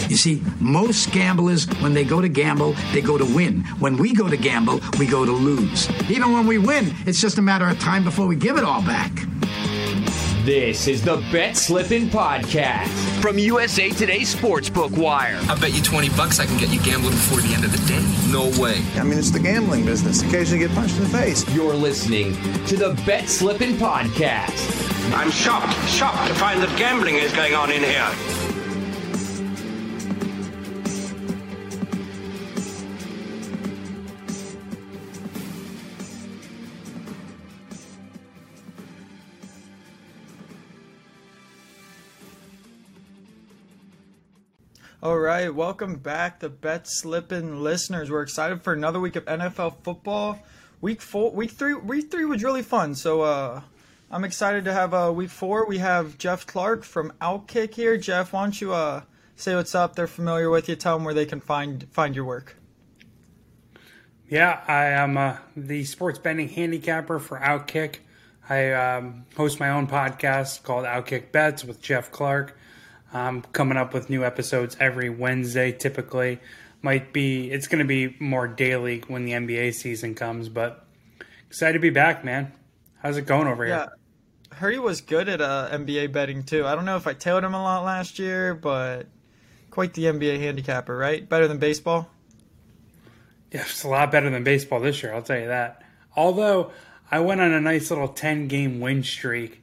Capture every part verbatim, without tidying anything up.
You see, most gamblers, when they go to gamble, they go to win. When we go to gamble, we go to lose. Even when we win, it's just a matter of time before we give it all back. This is the Bet Slippin' Podcast from U S A Today Sportsbook Wire. I bet you twenty bucks I can get you gambling before the end of the day. No way. I mean, it's the gambling business. Occasionally get punched in the face. You're listening to the Bet Slippin' Podcast. I'm shocked, shocked to find that gambling is going on in here. All right, welcome back to Bet Slippin' listeners. We're excited for another week of N F L football. Week four, week three, week three was really fun. So uh, I'm excited to have uh, week four. We have Jeff Clark from Outkick here. Jeff, why don't you uh, say what's up? They're familiar with you. Tell them where they can find find your work. Yeah, I am uh, the sports betting handicapper for Outkick. I um, host my own podcast called Outkick Bets with Jeff Clark. I'm coming up with new episodes every Wednesday, typically. Might be, it's going to be more daily when the N B A season comes, but excited to be back, man. How's it going over yeah. here? I heard he was good at uh, N B A betting, too. I don't know if I tailed him a lot last year, but quite the N B A handicapper, right? Better than baseball? Yeah, it's a lot better than baseball this year, I'll tell you that. Although, I went on a nice little ten-game win streak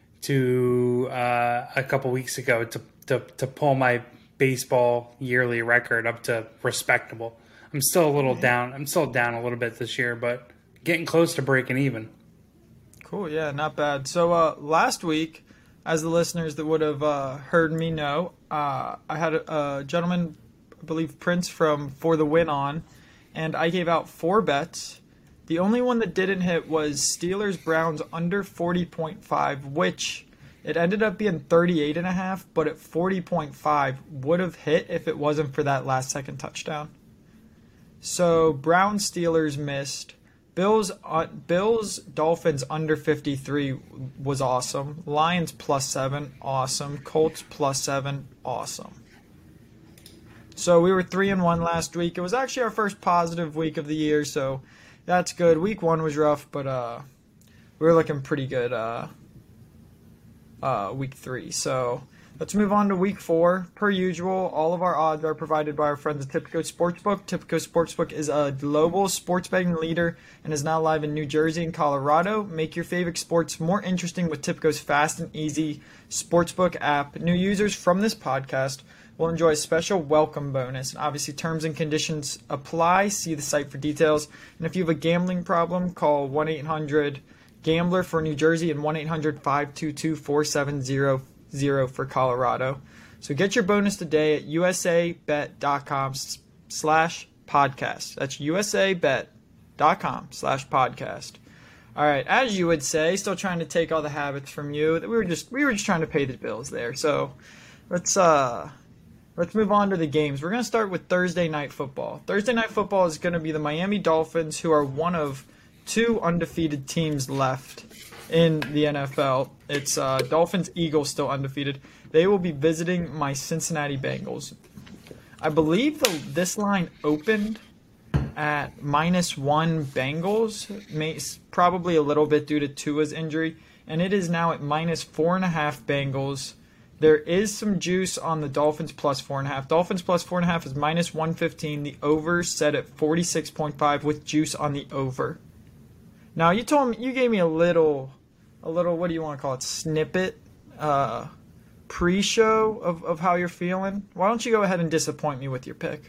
to uh, a couple weeks ago to To, to pull my baseball yearly record up to respectable. I'm still a little down. I'm still down a little bit this year, but getting close to breaking even. Cool, yeah, not bad. So uh, last week, as the listeners that would have uh, heard me know, uh, I had a, a gentleman, I believe Prince from For the Win on, and I gave out four bets. The only one that didn't hit was Steelers-Browns under forty point five, which it ended up being thirty-eight and a half, but at forty point five would have hit if it wasn't for that last second touchdown. So Browns Steelers missed. Bills uh, Bills Dolphins under fifty-three was awesome. Lions plus seven, awesome. Colts plus seven, awesome. So we were three and one last week. It was actually our first positive week of the year, so that's good. Week one was rough, but uh, we were looking pretty good. Uh, Uh, week three. So let's move on to week four. Per usual, all of our odds are provided by our friends at Tipico Sportsbook. Tipico Sportsbook is a global sports betting leader and is now live in New Jersey and Colorado. Make your favorite sports more interesting with Tipico's fast and easy sportsbook app. New users from this podcast will enjoy a special welcome bonus. And obviously, terms and conditions apply. See the site for details. And if you have a gambling problem, call one eight hundred Gambler for New Jersey and one eight hundred five two two four seven zero zero for Colorado. So get your bonus today at usabet.com slash podcast. That's usabet.com slash podcast. All right, as you would say, still trying to take all the habits from you. We were just we were just trying to pay the bills there. So let's uh let's move on to the games. We're gonna start with Thursday night football. Thursday night football is gonna be the Miami Dolphins, who are one of two undefeated teams left in the N F L. It's uh, Dolphins-Eagles still undefeated. They will be visiting my Cincinnati Bengals. I believe the, this line opened at minus one Bengals, may, probably a little bit due to Tua's injury, and it is now at minus four and a half Bengals. There is some juice on the Dolphins plus four and a half. Dolphins plus four and a half is minus one fifteen. The over set at forty-six point five with juice on the over. Now, you told me, you gave me a little, a little, what do you want to call it, snippet, uh, pre-show of, of how you're feeling. Why don't you go ahead and disappoint me with your pick?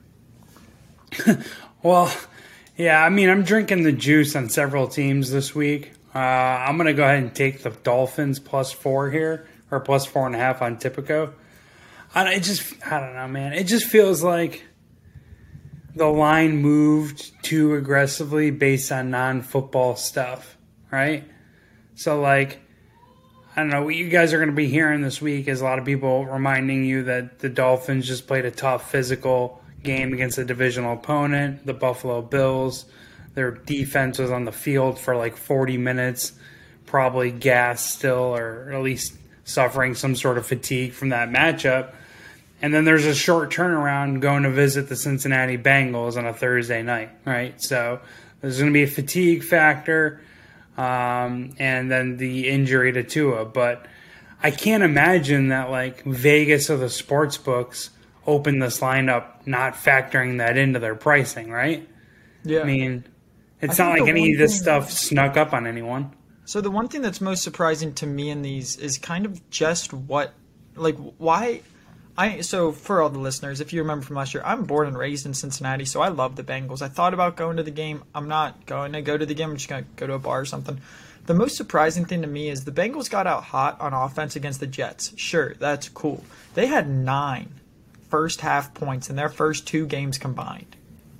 Well, yeah, I mean, I'm drinking the juice on several teams this week. Uh, I'm going to go ahead and take the Dolphins plus four here, or plus four and a half on Tipico. I, it just, I don't know, man. It just feels like the line moved too aggressively based on non-football stuff, right? So, like, I don't know, what you guys are going to be hearing this week is a lot of people reminding you that the Dolphins just played a tough physical game against a divisional opponent, the Buffalo Bills. Their defense was on the field for like forty minutes, probably gassed still, or at least suffering some sort of fatigue from that matchup. And then there's a short turnaround going to visit the Cincinnati Bengals on a Thursday night, right? So there's going to be a fatigue factor, um, and then the injury to Tua. But I can't imagine that, like, Vegas or the sports books open this lineup not factoring that into their pricing, right? Yeah. I mean, it's I not think like the any one of this thing- stuff snuck up on anyone. So the one thing that's most surprising to me in these is kind of just what, like, why I so for all the listeners, if you remember from last year, I'm born and raised in Cincinnati, so I love the Bengals. I thought about going to the game. I'm not going to go to the game. I'm just going to go to a bar or something. The most surprising thing to me is the Bengals got out hot on offense against the Jets. Sure, that's cool. They had nine first half points in their first two games combined.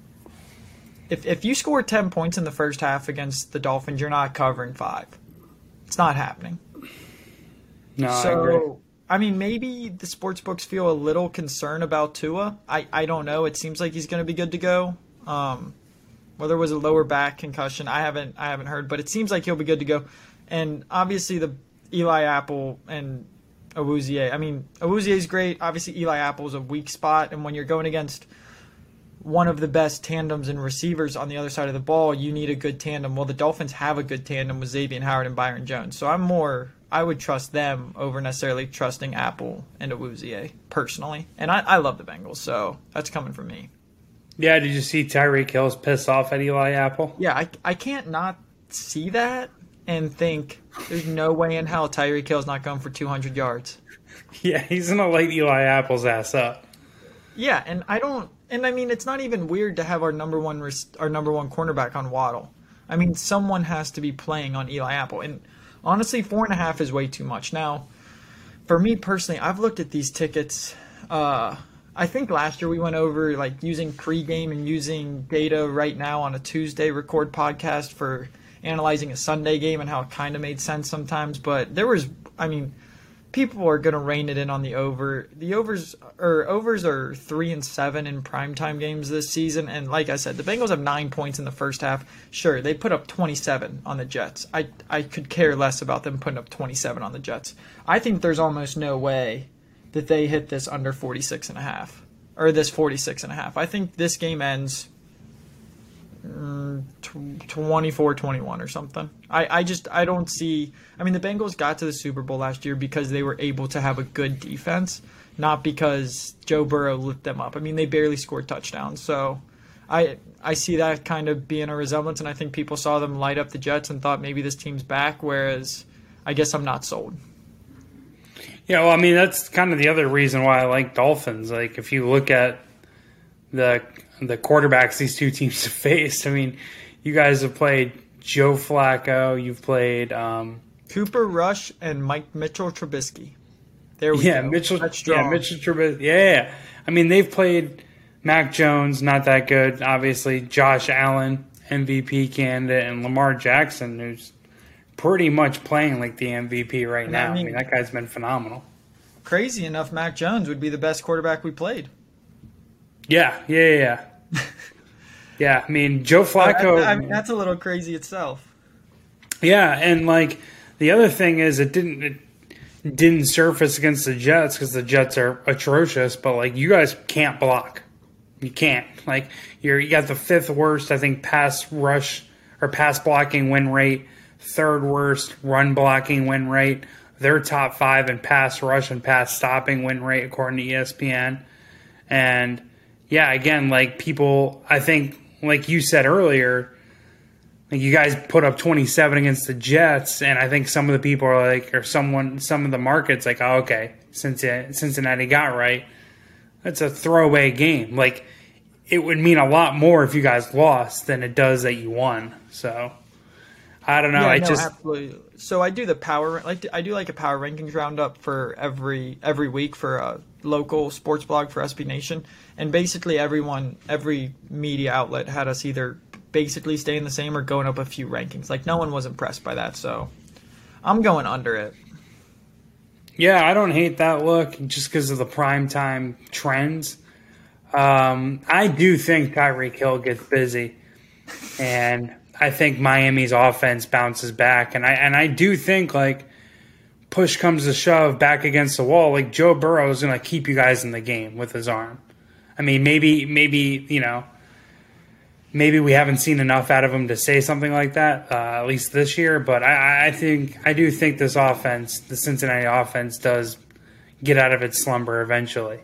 If if you score ten points in the first half against the Dolphins, you're not covering five. It's not happening. No, I agree. So, I mean, maybe the sports books feel a little concerned about Tua. I, I don't know. It seems like he's going to be good to go. Um, whether it was a lower back concussion, I haven't I haven't heard, but it seems like he'll be good to go. And obviously the Eli Apple and Awuzie. I mean, Awuzie is great. Obviously Eli Apple is a weak spot, and when you're going against one of the best tandems and receivers on the other side of the ball, you need a good tandem. Well, the Dolphins have a good tandem with Xavier Howard and Byron Jones. So I'm more, I would trust them over necessarily trusting Apple and Awuzie personally. And I, I love the Bengals, so that's coming from me. Yeah, did you see Tyreek Hill's pissed off at Eli Apple? Yeah, I, I can't not see that and think there's no way in hell Tyreek Hill's not going for two hundred yards. Yeah, he's going to light Eli Apple's ass up. Yeah, and I don't, and I mean, it's not even weird to have our number one our number one cornerback on Waddle. I mean, someone has to be playing on Eli Apple, and honestly, four and a half is way too much. Now, for me personally, I've looked at these tickets. Uh, I think last year we went over like using pregame and using data right now on a Tuesday record podcast for analyzing a Sunday game and how it kind of made sense sometimes. But there was, I mean, people are going to rein it in on the over. The overs or overs are three and seven in primetime games this season. And like I said, the Bengals have nine points in the first half. Sure, they put up twenty-seven on the Jets. I I could care less about them putting up twenty-seven on the Jets. I think there's almost no way that they hit this under forty-six and a half or this forty-six and a half. I think this game ends twenty-four twenty-one or something. I, I just I don't see. I mean, the Bengals got to the Super Bowl last year because they were able to have a good defense, not because Joe Burrow lit them up. I mean, they barely scored touchdowns. So I I see that kind of being a resemblance, and I think people saw them light up the Jets and thought maybe this team's back, whereas I guess I'm not sold. Yeah, well, I mean, that's kind of the other reason why I like Dolphins. Like, if you look at the the quarterbacks these two teams have faced, I mean, you guys have played Joe Flacco, you've played um, Cooper Rush and Mike Mitchell Trubisky. There we yeah, go. Mitchell, That's yeah, strong. Mitchell Trubisky. Yeah, yeah, I mean, they've played Mac Jones, not that good, obviously. Josh Allen, M V P candidate, and Lamar Jackson, who's pretty much playing like the M V P right now. I mean, I mean, that guy's been phenomenal. Crazy enough, Mac Jones would be the best quarterback we played. Yeah, yeah, yeah. Yeah, yeah I mean, Joe Flacco. I, I mean, that's a little crazy itself. Yeah, and like the other thing is, it didn't it didn't surface against the Jets because the Jets are atrocious. But like, you guys can't block. You can't. Like, you're you got the fifth worst, I think, pass rush or pass blocking win rate, third worst run blocking win rate. They're top five in pass rush and pass stopping win rate according to E S P N. And yeah, again, like people, I think, like you said earlier, like you guys put up twenty-seven against the Jets, and I think some of the people are like, or someone, some of the markets like, oh, okay, Cincinnati, Cincinnati got right. That's a throwaway game. Like, it would mean a lot more if you guys lost than it does that you won. So I don't know. Yeah, I no, just absolutely. So I do the power like I do like a power rankings roundup for every every week for a local sports blog for S B Nation, and basically everyone every media outlet had us either basically staying the same or going up a few rankings. Like, no one was impressed by that, so I'm going under it. Yeah, I don't hate that look just because of the primetime trends. Um, I do think Tyreek Hill gets busy, and I think Miami's offense bounces back, and I and I do think like push comes to shove back against the wall, like Joe Burrow is going to keep you guys in the game with his arm. I mean, maybe, maybe, you know, maybe we haven't seen enough out of him to say something like that, uh, at least this year. But I, I think, I do think this offense, the Cincinnati offense, does get out of its slumber eventually.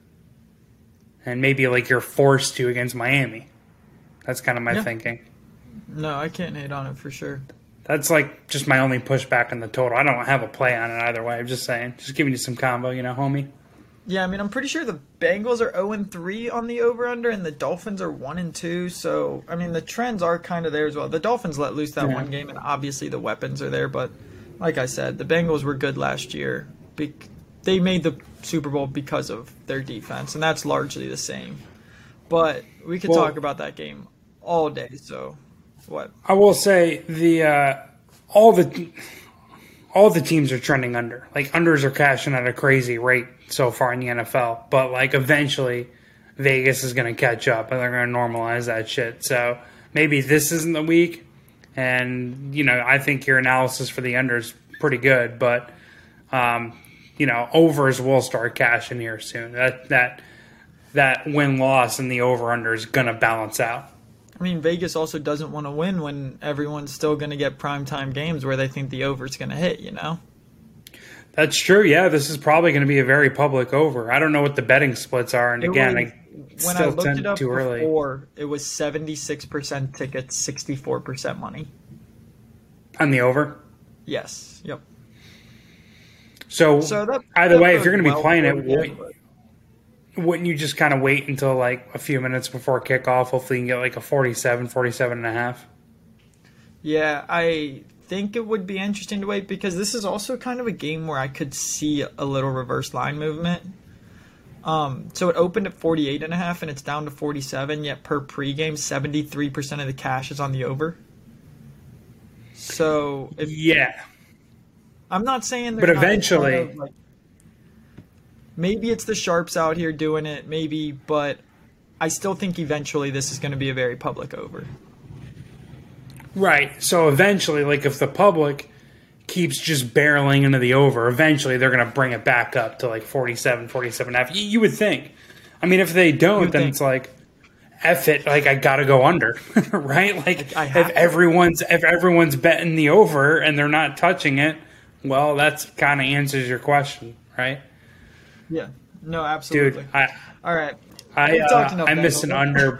And maybe like you're forced to against Miami. That's kind of my yeah. thinking. No, I can't hate on it for sure. That's like just my only pushback on the total. I don't have a play on it either way. I'm just saying, just giving you some combo, you know, homie. Yeah, I mean, I'm pretty sure the Bengals are oh and three on the over-under, and the Dolphins are one and two. So, I mean, the trends are kind of there as well. The Dolphins let loose that yeah. one game, and obviously the weapons are there. But like I said, the Bengals were good last year. Be- they made the Super Bowl because of their defense, and that's largely the same. But we could well, talk about that game all day. So, what? I will say the uh, all the all the teams are trending under. Like unders are cashing at a crazy rate so far in the N F L, but like eventually Vegas is going to catch up and they're going to normalize that shit. So maybe this isn't the week, and you know I think your analysis for the under is pretty good, but um, you know overs will start cashing here soon. That that that win loss and the over under is going to balance out. I mean, Vegas also doesn't want to win when everyone's still going to get primetime games where they think the over is going to hit, you know? That's true, yeah. This is probably going to be a very public over. I don't know what the betting splits are, and it again, was, I when still I looked it up too early. before, it was seventy-six percent tickets, sixty-four percent money. On the over? Yes, yep. So, so that, either that way, if you're going to be well playing it, again, wouldn't, but... wouldn't you just kind of wait until like a few minutes before kickoff? Hopefully you can get like a forty-seven, forty-seven and a half. Yeah, I think it would be interesting to wait because this is also kind of a game where I could see a little reverse line movement. Um, so it opened at forty-eight and a half and it's down to forty-seven, yet per pregame, seventy-three percent of the cash is on the over. So, if, yeah. I'm not saying But eventually, of, like, maybe it's the sharps out here doing it, maybe, but I still think eventually this is going to be a very public over. Right. So eventually, like if the public keeps just barreling into the over, eventually they're going to bring it back up to like forty-seven, forty-seven and a half. You, you would think. I mean, if they don't, then think. It's like, F it, like I got to go under, right? Like if to. everyone's if everyone's betting the over and they're not touching it, well, that's kind of answers your question, right? Yeah. No, absolutely. Dude, I, all right. I uh, I missed an under.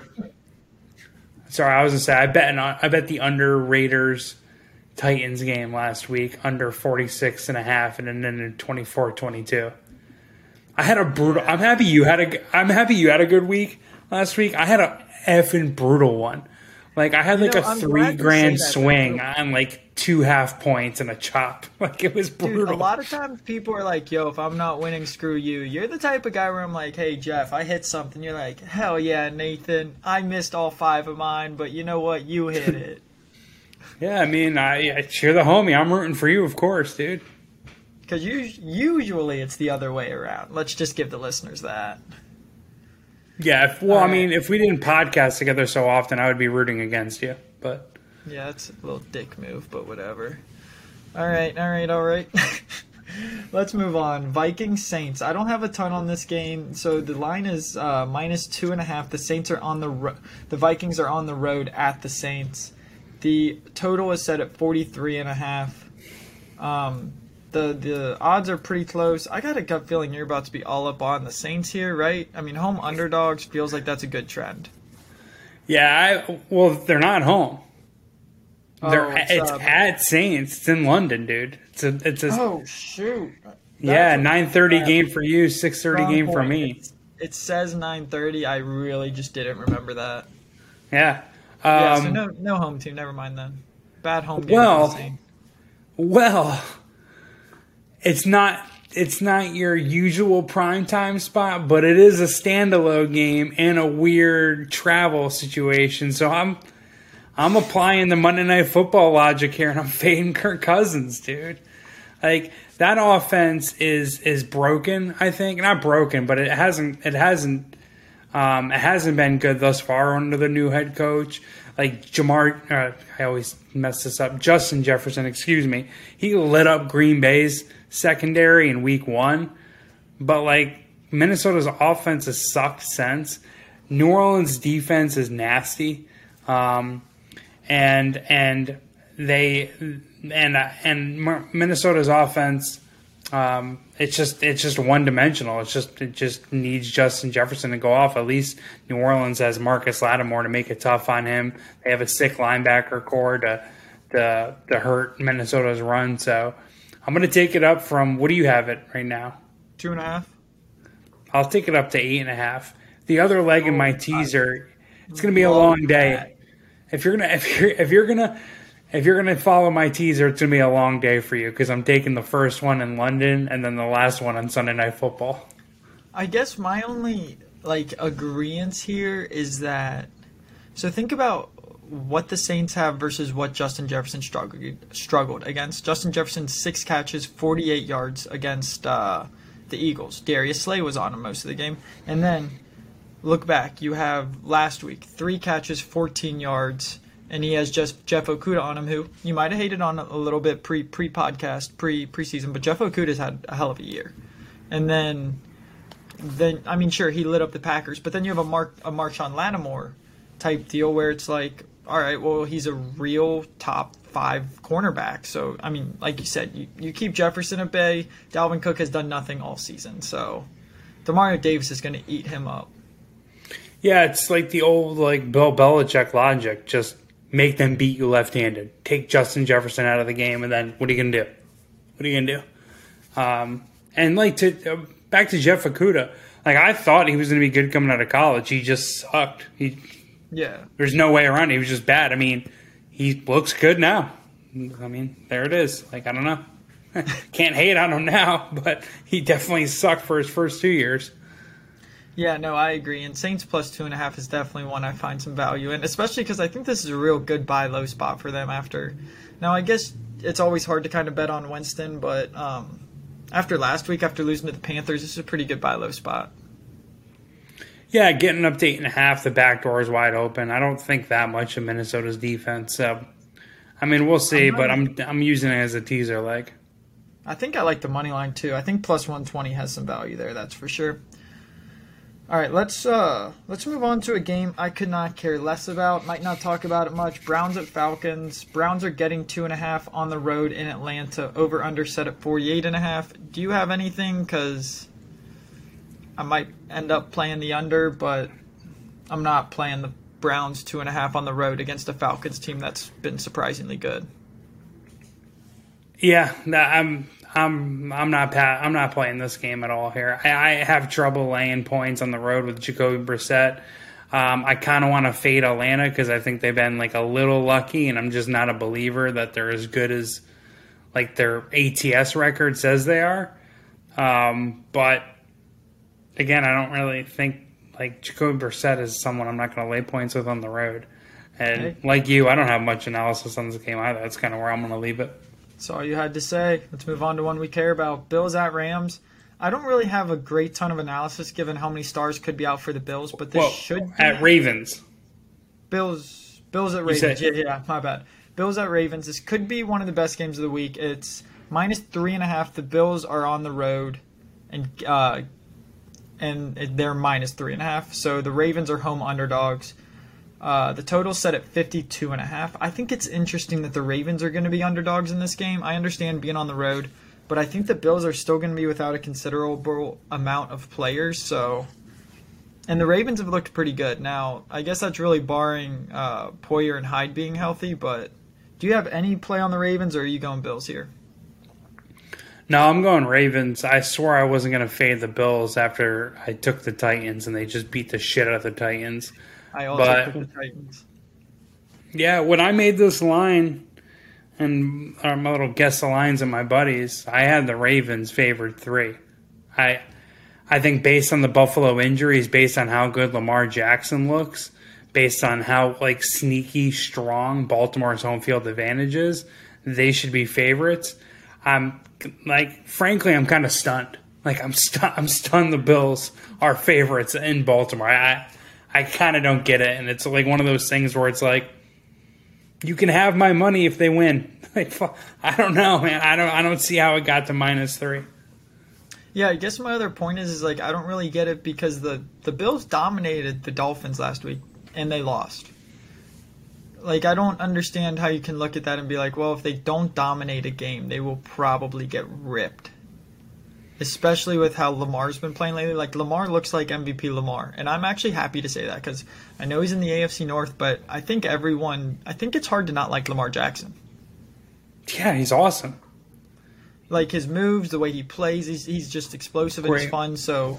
Sorry, I was gonna say I bet an, I bet the under Raiders Titans game last week under forty-six and a half and then ended twenty-four twenty-two. I had a brutal. I'm happy you had a. I'm happy you had a good week last week. I had a effing brutal one. Like I had you like know, a I'm three grand that, swing though. on like two half points and a chop. Like it was brutal. Dude, a lot of times people are like, "Yo, if I'm not winning, screw you." You're the type of guy where I'm like, "Hey, Jeff, I hit something." You're like, "Hell yeah, Nathan, I missed all five of mine, but you know what? You hit it." Yeah, I mean, I, I cheer the homie. I'm rooting for you, of course, dude. Because usually it's the other way around. Let's just give the listeners that. Yeah, if, well, all I mean, right. if we didn't podcast together so often, I would be rooting against you. But yeah, it's a little dick move, but whatever. All right, all right, all right. Let's move on. Vikings Saints. I don't have a ton on this game, so the line is uh, minus two and a half. The Saints are on the ro- the Vikings are on the road at the Saints. The total is set at forty-three and a half. Um, the the odds are pretty close. I got a gut feeling you're about to be all up on the Saints here, right? I mean, home underdogs feels like that's a good trend. yeah, I, well, they're not home. They're Oh, it's, it's, uh, at Saints. It's in London, dude. It's a it's a Oh shoot! yeah That's a- nine thirty uh, game for you, six thirty Wrong game for point. me. It's- It says nine thirty. I really just didn't remember that. Yeah. Yeah, Um, so no, no home team. Never mind then. Bad home game. Well, for the Saints. Well, it's not it's not your usual primetime spot, but it is a standalone game and a weird travel situation. So I'm I'm applying the Monday Night Football logic here, and I'm fading Kirk Cousins, dude. Like that offense is is broken. I think not broken, but it hasn't it hasn't Um, it hasn't been good thus far under the new head coach. Like Jamar, uh, I always mess this up. Justin Jefferson, excuse me. He lit up Green Bay's secondary in week one. But, like, Minnesota's offense has sucked since. New Orleans' defense is nasty. Um, and and they and and Minnesota's offense, um, it's just it's just one dimensional. It's just it just needs Justin Jefferson to go off. At least New Orleans has Marcus Lattimore to make it tough on him. They have a sick linebacker core to to to hurt Minnesota's run. So I'm going to take it up from, what do you have it right now? Two and a half. I'll take it up to eight and a half. The other leg in my teaser, it's going to be a long day. If you're gonna if you're if you're gonna if you're gonna follow my teaser, it's gonna be a long day for you because I'm taking the first one in London and then the last one on Sunday Night Football. I guess my only like agreement here is that, so think about what the Saints have versus what Justin Jefferson struggled struggled against. Justin Jefferson, six catches, forty-eight yards against uh, the Eagles. Darius Slay was on him most of the game. And then look back, you have last week, three catches, fourteen yards, and he has just Jeff Okudah on him, who you might have hated on a little bit pre pre podcast, pre preseason, but Jeff Okudah's had a hell of a year. And then, then I mean, sure, he lit up the Packers, but then you have a Mark a Marshawn Lattimore type deal where it's like, all right, well, he's a real top five cornerback. So, I mean, like you said, you, you keep Jefferson at bay. Dalvin Cook has done nothing all season. So, Demario Davis is going to eat him up. Yeah, it's like the old like Bill Belichick logic. Just make them beat you left-handed. Take Justin Jefferson out of the game, and then what are you going to do? What are you going to do? Um, and, like, to uh, back to Jeff Okudah. Like, I thought he was going to be good coming out of college. He just sucked. He Yeah. There's no way around it. He was just bad. I mean, he looks good now. I mean, there it is. Like, I don't know. Can't hate on him now, but he definitely sucked for his first two years. Yeah, no, I agree. And Saints plus two and a half is definitely one I find some value in, especially because I think this is a real good buy low spot for them after. Now, I guess it's always hard to kind of bet on Winston, but um, after last week, after losing to the Panthers, this is a pretty good buy low spot. Yeah, getting up to eight and a half, the back door is wide open. I don't think that much of Minnesota's defense. So, I mean, we'll see, I'm but I'm I'm using it as a teaser leg. I think I like the money line too. I think plus one twenty has some value there, that's for sure. All right, let's uh, let's move on to a game I could not care less about. Might not talk about it much. Browns at Falcons. Browns are getting two and a half on the road in Atlanta. Over under set at forty-eight and a half. Do you have anything? Because I might end up playing the under, but I'm not playing the Browns two and a half on the road against a Falcons team that's been surprisingly good. Yeah, I'm I'm I'm not I'm not playing this game at all here. I, I have trouble laying points on the road with Jacoby Brissett. Um, I kind of want to fade Atlanta because I think they've been like a little lucky, and I'm just not a believer that they're as good as like their A T S record says they are. Um, but again, I don't really think like Jacoby Brissett is someone I'm not going to lay points with on the road. And Okay. like you, I don't have much analysis on this game either. That's kind of where I'm going to leave it. That's all you had to say. Let's move on to one we care about. Bills at Rams. I don't really have a great ton of analysis given how many stars could be out for the Bills, but this Well, should be at Ravens. Bills. Bills at You Ravens. said- Yeah, yeah, my bad. Bills at Ravens. This could be one of the best games of the week. It's minus three and a half. The Bills are on the road, and uh, and they're minus three and a half. So the Ravens are home underdogs. Uh, the total set at fifty-two and a half. I think it's interesting that the Ravens are going to be underdogs in this game. I understand being on the road, but I think the Bills are still going to be without a considerable amount of players. So, and the Ravens have looked pretty good. Now, I guess that's really barring uh, Poyer and Hyde being healthy. But do you have any play on the Ravens, or are you going Bills here? No, I'm going Ravens. I swore I wasn't going to fade the Bills after I took the Titans, and they just beat the shit out of the Titans. I also But- took the Titans. Yeah, when I made this line, and our little guess the lines of my buddies, I had the Ravens favored three. I, I think based on the Buffalo injuries, based on how good Lamar Jackson looks, based on how like sneaky strong Baltimore's home field advantage is, they should be favorites. I'm like, frankly, I'm kind of stunned. Like I'm stu- I'm stunned the Bills are favorites in Baltimore. I I kind of don't get it, and it's like one of those things where it's like, you can have my money if they win. Like, I don't know, man. I don't I don't see how it got to minus three. Yeah, I guess my other point is, is like I don't really get it because the, the Bills dominated the Dolphins last week and they lost. Like, I don't understand how you can look at that and be like, well, if they don't dominate a game, they will probably get ripped. Especially with how Lamar's been playing lately. Like, Lamar looks like M V P Lamar. And I'm actually happy to say that because I know he's in the A F C North, but I think everyone, I think it's hard to not like Lamar Jackson. Yeah, he's awesome. Like, his moves, the way he plays, he's, he's just explosive and Great. he's fun. So,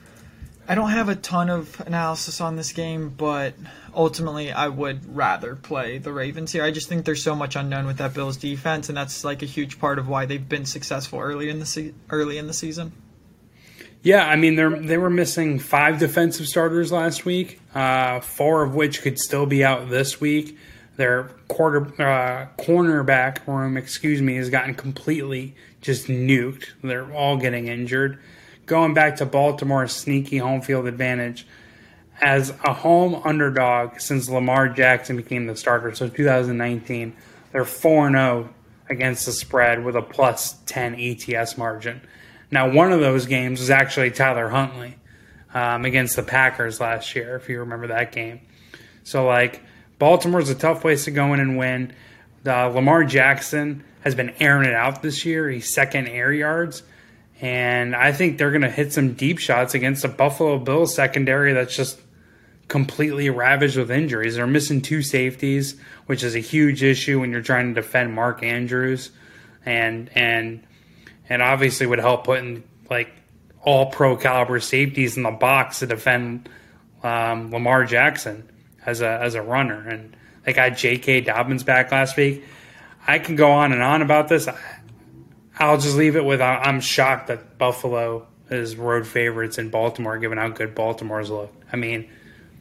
I don't have a ton of analysis on this game, but ultimately I would rather play the Ravens here. I just think there's so much unknown with that Bills defense, and that's like a huge part of why they've been successful early in the se- early in the season. Yeah, I mean, they they were missing five defensive starters last week, uh, four of which could still be out this week. Their quarter uh, cornerback room, excuse me, has gotten completely just nuked. They're all getting injured. Going back to Baltimore's sneaky home field advantage, as a home underdog since Lamar Jackson became the starter, so two thousand nineteen, they're four and oh against the spread with a plus ten A T S margin. Now, one of those games was actually Tyler Huntley um, against the Packers last year, if you remember that game. So, like, Baltimore's a tough place to go in and win. Uh, Lamar Jackson has been airing it out this year. He's second air yards. And I think they're going to hit some deep shots against the Buffalo Bills secondary that's just completely ravaged with injuries. They're missing two safeties, which is a huge issue when you're trying to defend Mark Andrews. And and and obviously would help putting like all pro caliber safeties in the box to defend um, Lamar Jackson as a as a runner. And they got J K. Dobbins back last week. I can go on and on about this. I'll just leave it with I'm shocked that Buffalo is road favorites in Baltimore, given how good Baltimore's look. I mean,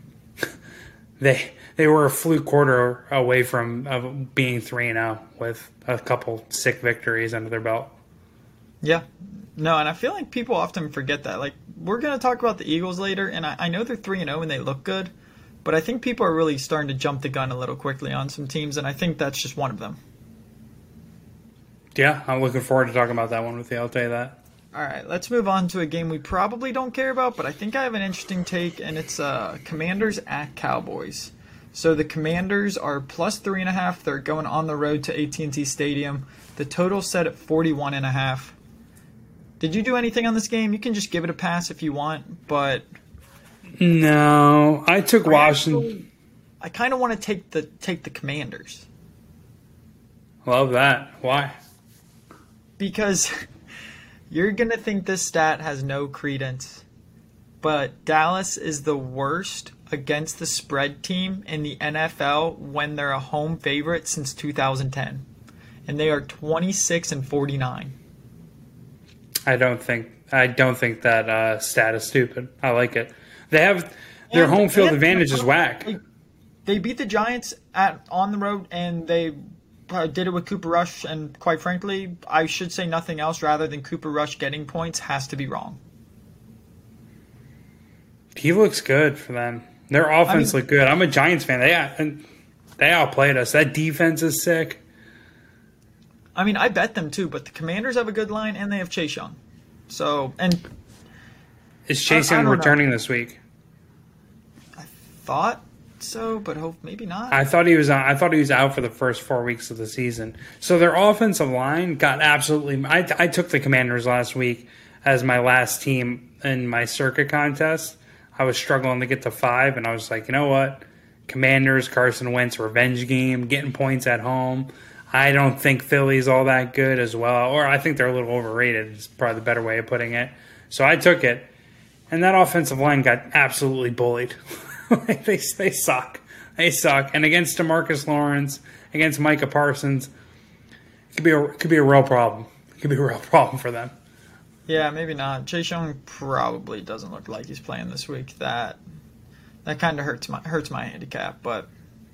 they they were a fluke quarter away from uh, being three and zero with a couple sick victories under their belt. Yeah, no, and I feel like people often forget that. Like, we're gonna talk about the Eagles later, and I, I know they're three and zero and they look good, but I think people are really starting to jump the gun a little quickly on some teams, and I think that's just one of them. Yeah, I'm looking forward to talking about that one with you. I'll tell you that. All right, let's move on to a game we probably don't care about, but I think I have an interesting take, and it's uh, Commanders at Cowboys. So the Commanders are plus three and a half. They're going on the road to A T and T Stadium. The total's set at forty-one and a half. Did you do anything on this game? You can just give it a pass if you want, but no, I took Washington. I kind of want to take the take the Commanders. Love that. Why? Because you're going to think this stat has no credence, but Dallas is the worst against the spread team in the N F L when they're a home favorite since two thousand ten. And they are twenty-six and forty-nine. I don't think I don't think that uh, stat is stupid. I like it. They have their And- home field and- advantage is whack. They, they beat the Giants at on the road, and they uh, did it with Cooper Rush. And quite frankly, I should say nothing else rather than Cooper Rush getting points has to be wrong. He looks good for them. Their offense I mean- looked good. I'm a Giants fan. They and they outplayed us. That defense is sick. I mean, I bet them too, but the Commanders have a good line, and they have Chase Young. So, and Is Chase I- I Young don't know. returning this week? thought so, but hope maybe not. I thought he was. I thought he was out for the first four weeks of the season. So their offensive line got absolutely. I, I took the Commanders last week as my last team in my circuit contest. I was struggling to get to five, and I was like, you know what? Commanders, Carson Wentz revenge game, getting points at home. I don't think Philly's all that good as well, or I think they're a little overrated. Is probably the better way of putting it. So I took it, and that offensive line got absolutely bullied. they they suck. They suck. And against DeMarcus Lawrence, against Micah Parsons, it could be a it could be a real problem. It could be a real problem for them. Yeah, maybe not. Chase Young probably doesn't look like he's playing this week. That that kind of hurts my hurts my handicap, but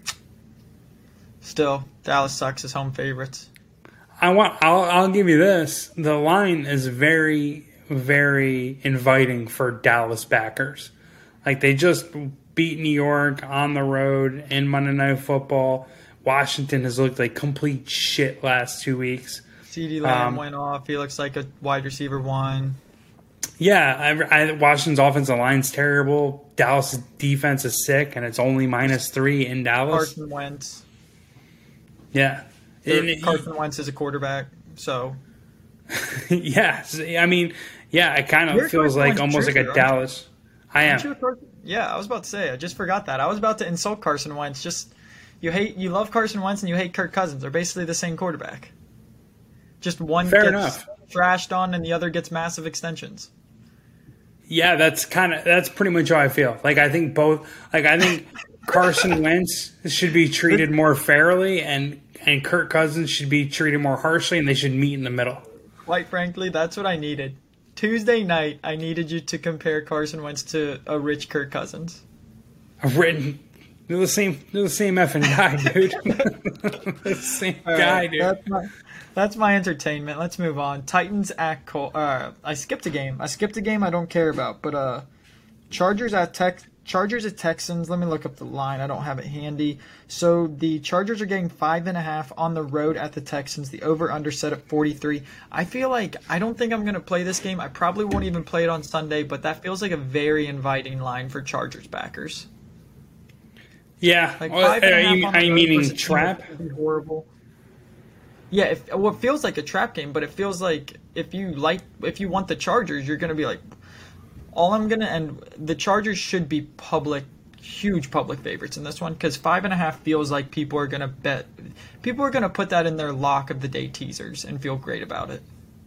still, Dallas sucks as home favorites. I want. I'll I'll give you this. The line is very very inviting for Dallas backers. Like, they just beat New York on the road in Monday Night Football. Washington has looked like complete shit last two weeks. CeeDee Lamb Um, went off. He looks like a wide receiver one. Yeah, I, I, Washington's offensive line's terrible. Dallas' defense is sick, and it's only minus three in Dallas. Carson Wentz. Yeah. And it- Carson Wentz is a quarterback, so yeah, I mean, yeah, it kind You're of feels Carson like Wentz almost like a truther, aren't you? Dallas. I Aren't you a am. Carson- Yeah, I was about to say. I just forgot that. I was about to insult Carson Wentz. Just you hate, you love Carson Wentz and you hate Kirk Cousins. They're basically the same quarterback. Just one Fair gets enough. thrashed on and the other gets massive extensions. Yeah, that's kind of that's pretty much how I feel. Like I think both. Like I think Carson Wentz should be treated more fairly, and and Kirk Cousins should be treated more harshly, and they should meet in the middle. Quite frankly, that's what I needed. Tuesday night, I needed you to compare Carson Wentz to a rich Kirk Cousins. I've written. They're the same. They're the same effing guy, dude. the same All guy, right, dude. That's my, that's my entertainment. Let's move on. Titans at Col. Uh, I skipped a game. I skipped a game I don't care about. But uh, Chargers at Tex. Chargers at Texans. Let me look up the line. I don't have it handy. So the Chargers are getting five and a half on the road at the Texans. The over/under set at forty-three. I feel like I don't think I'm gonna play this game. I probably won't even play it on Sunday. But that feels like a very inviting line for Chargers backers. Yeah. Like Well, five and are a half you, on are the you road meaning versus a team trap? that could be horrible. Yeah, if, well, it feels like a trap game, but it feels like if you like, if you want the Chargers, you're gonna be like, all I'm gonna, and the Chargers should be public, huge public favorites in this one because five and a half feels like people are gonna bet, people are gonna put that in their lock of the day teasers and feel great about it.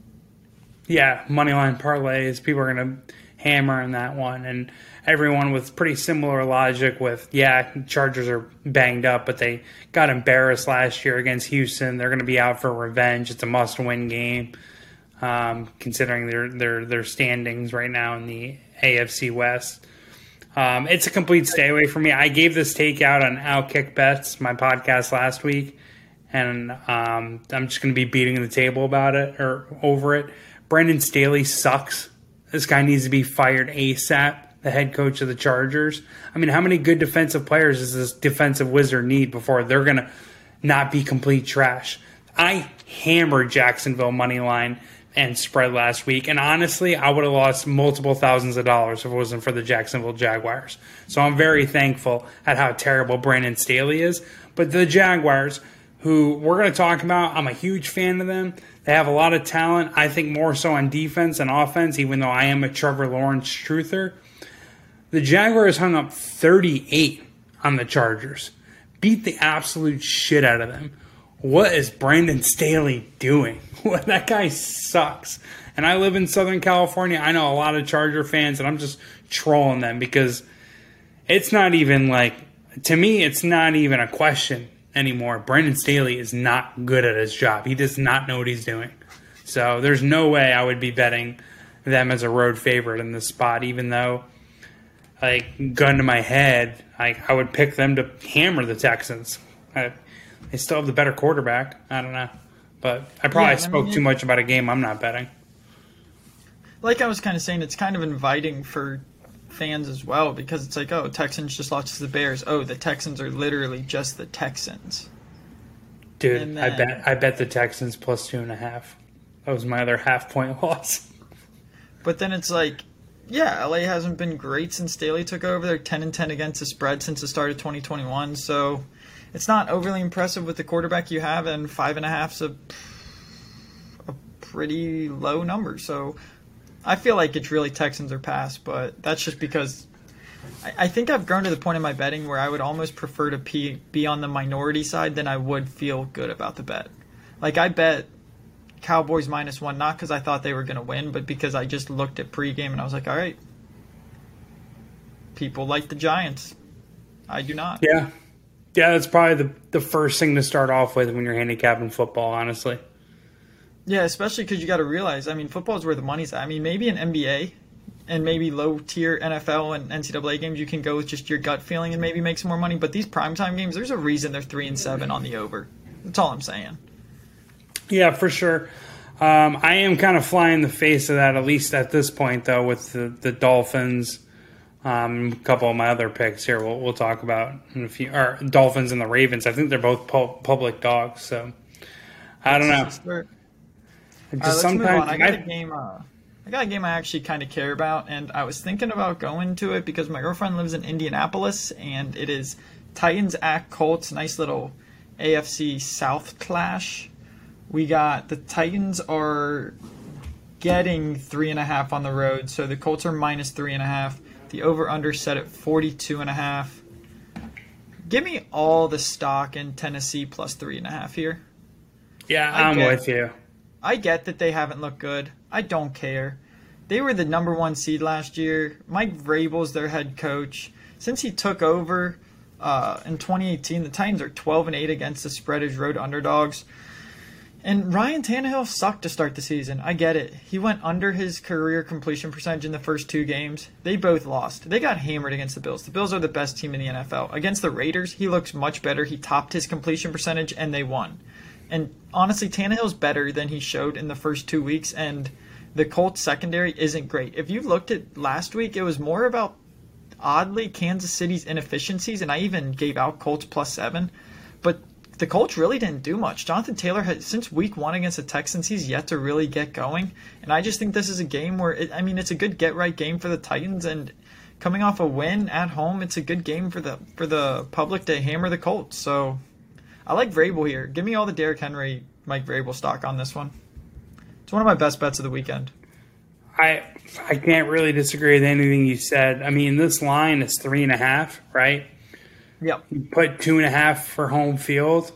Yeah, money line parlays. People are going to hammer in that one, and everyone with pretty similar logic. With yeah, Chargers are banged up, but they got embarrassed last year against Houston. They're going to be out for revenge. It's a must-win game, um, considering their their their standings right now in the A F C West. Um, it's a complete stay away from me. I gave this takeout on Outkick Bets, my podcast last week, and um, I'm just going to be beating the table about it or over it. Brandon Staley sucks. This guy needs to be fired ASAP, the head coach of the Chargers. I mean, how many good defensive players does this defensive wizard need before they're going to not be complete trash? I hammered Jacksonville money line and spread last week, and honestly, I would have lost multiple thousands of dollars if it wasn't for the Jacksonville Jaguars. So I'm very thankful at how terrible Brandon Staley is. But the Jaguars, who we're going to talk about, I'm a huge fan of them. They have a lot of talent, I think more so on defense than offense, even though I am a Trevor Lawrence truther. The Jaguars hung up thirty-eight on the Chargers. Beat the absolute shit out of them. What is Brandon Staley doing? That guy sucks. And I live in Southern California. I know a lot of Charger fans, and I'm just trolling them because it's not even like, to me, it's not even a question anymore. Brandon Staley is not good at his job. He does not know what he's doing. So there's no way I would be betting them as a road favorite in this spot, even though, like, gun to my head, like, I would pick them to hammer the Texans. I, they still have the better quarterback. I don't know. But I probably Yeah, I spoke mean, too much about a game I'm not betting. Like I was kind of saying, it's kind of inviting for fans as well because it's like, oh, Texans just lost to the Bears. Oh, the Texans are literally just the Texans. Dude, And I then- bet I bet the Texans plus two and a half. That was my other half point loss. But then it's like, yeah, L A hasn't been great since Staley took over. They're ten and ten against the spread since the start of twenty twenty-one. So it's not overly impressive with the quarterback you have, and five and a half's a, a pretty low number. So I feel like it's really Texans or pass, but that's just because I, I think I've grown to the point in my betting where I would almost prefer to be, be on the minority side than I would feel good about the bet. Like I bet Cowboys minus one, not because I thought they were going to win, but because I just looked at pregame and I was like, all right, people like the Giants. I do not. Yeah. Yeah, that's probably the, the first thing to start off with when you're handicapping football, honestly. Yeah, especially because you got to realize, I mean, football is where the money's at. I mean, maybe in N B A and maybe low-tier N F L and N C double A games, you can go with just your gut feeling and maybe make some more money. But these primetime games, there's a reason they're three and seven on the over. That's all I'm saying. Yeah, for sure. Um, I am kind of flying the face of that, at least at this point, though, with the, the Dolphins. Um, a couple of my other picks here we'll, we'll talk about in a few. Or Dolphins and the Ravens. I think they're both pu- public dogs, so I don't know. Just uh, let's sometimes move on. I got a game. Uh, I got a game I actually kind of care about, and I was thinking about going to it because my girlfriend lives in Indianapolis, and it is Titans at Colts. Nice little A F C South clash. We got the Titans are getting three and a half on the road, so the Colts are minus three and a half. The over-under set at forty-two and a half. Give me all the stock in Tennessee plus three and a half here. Yeah, I I'm get, with you. I get that they haven't looked good. I don't care. They were the number one seed last year. Mike Vrabel's their head coach. Since he took over uh, in twenty eighteen, the Titans are twelve and eight against the spread as road underdogs. And Ryan Tannehill sucked to start the season. I get it. He went under his career completion percentage in the first two games. They both lost. They got hammered against the Bills. The Bills are the best team in the N F L. Against the Raiders, he looks much better. He topped his completion percentage, and they won. And honestly, Tannehill's better than he showed in the first two weeks, and the Colts secondary isn't great. If you looked at last week, it was more about, oddly, Kansas City's inefficiencies, and I even gave out Colts plus seven. But the Colts really didn't do much. Jonathan Taylor, has, since week one against the Texans, he's yet to really get going. And I just think this is a game where, it, I mean, it's a good get-right game for the Titans. And coming off a win at home, it's a good game for the for the public to hammer the Colts. So I like Vrabel here. Give me all the Derrick Henry, Mike Vrabel stock on this one. It's one of my best bets of the weekend. I I can't really disagree with anything you said. I mean, this line is three and a half, right? Yep. You put two and a half for home field.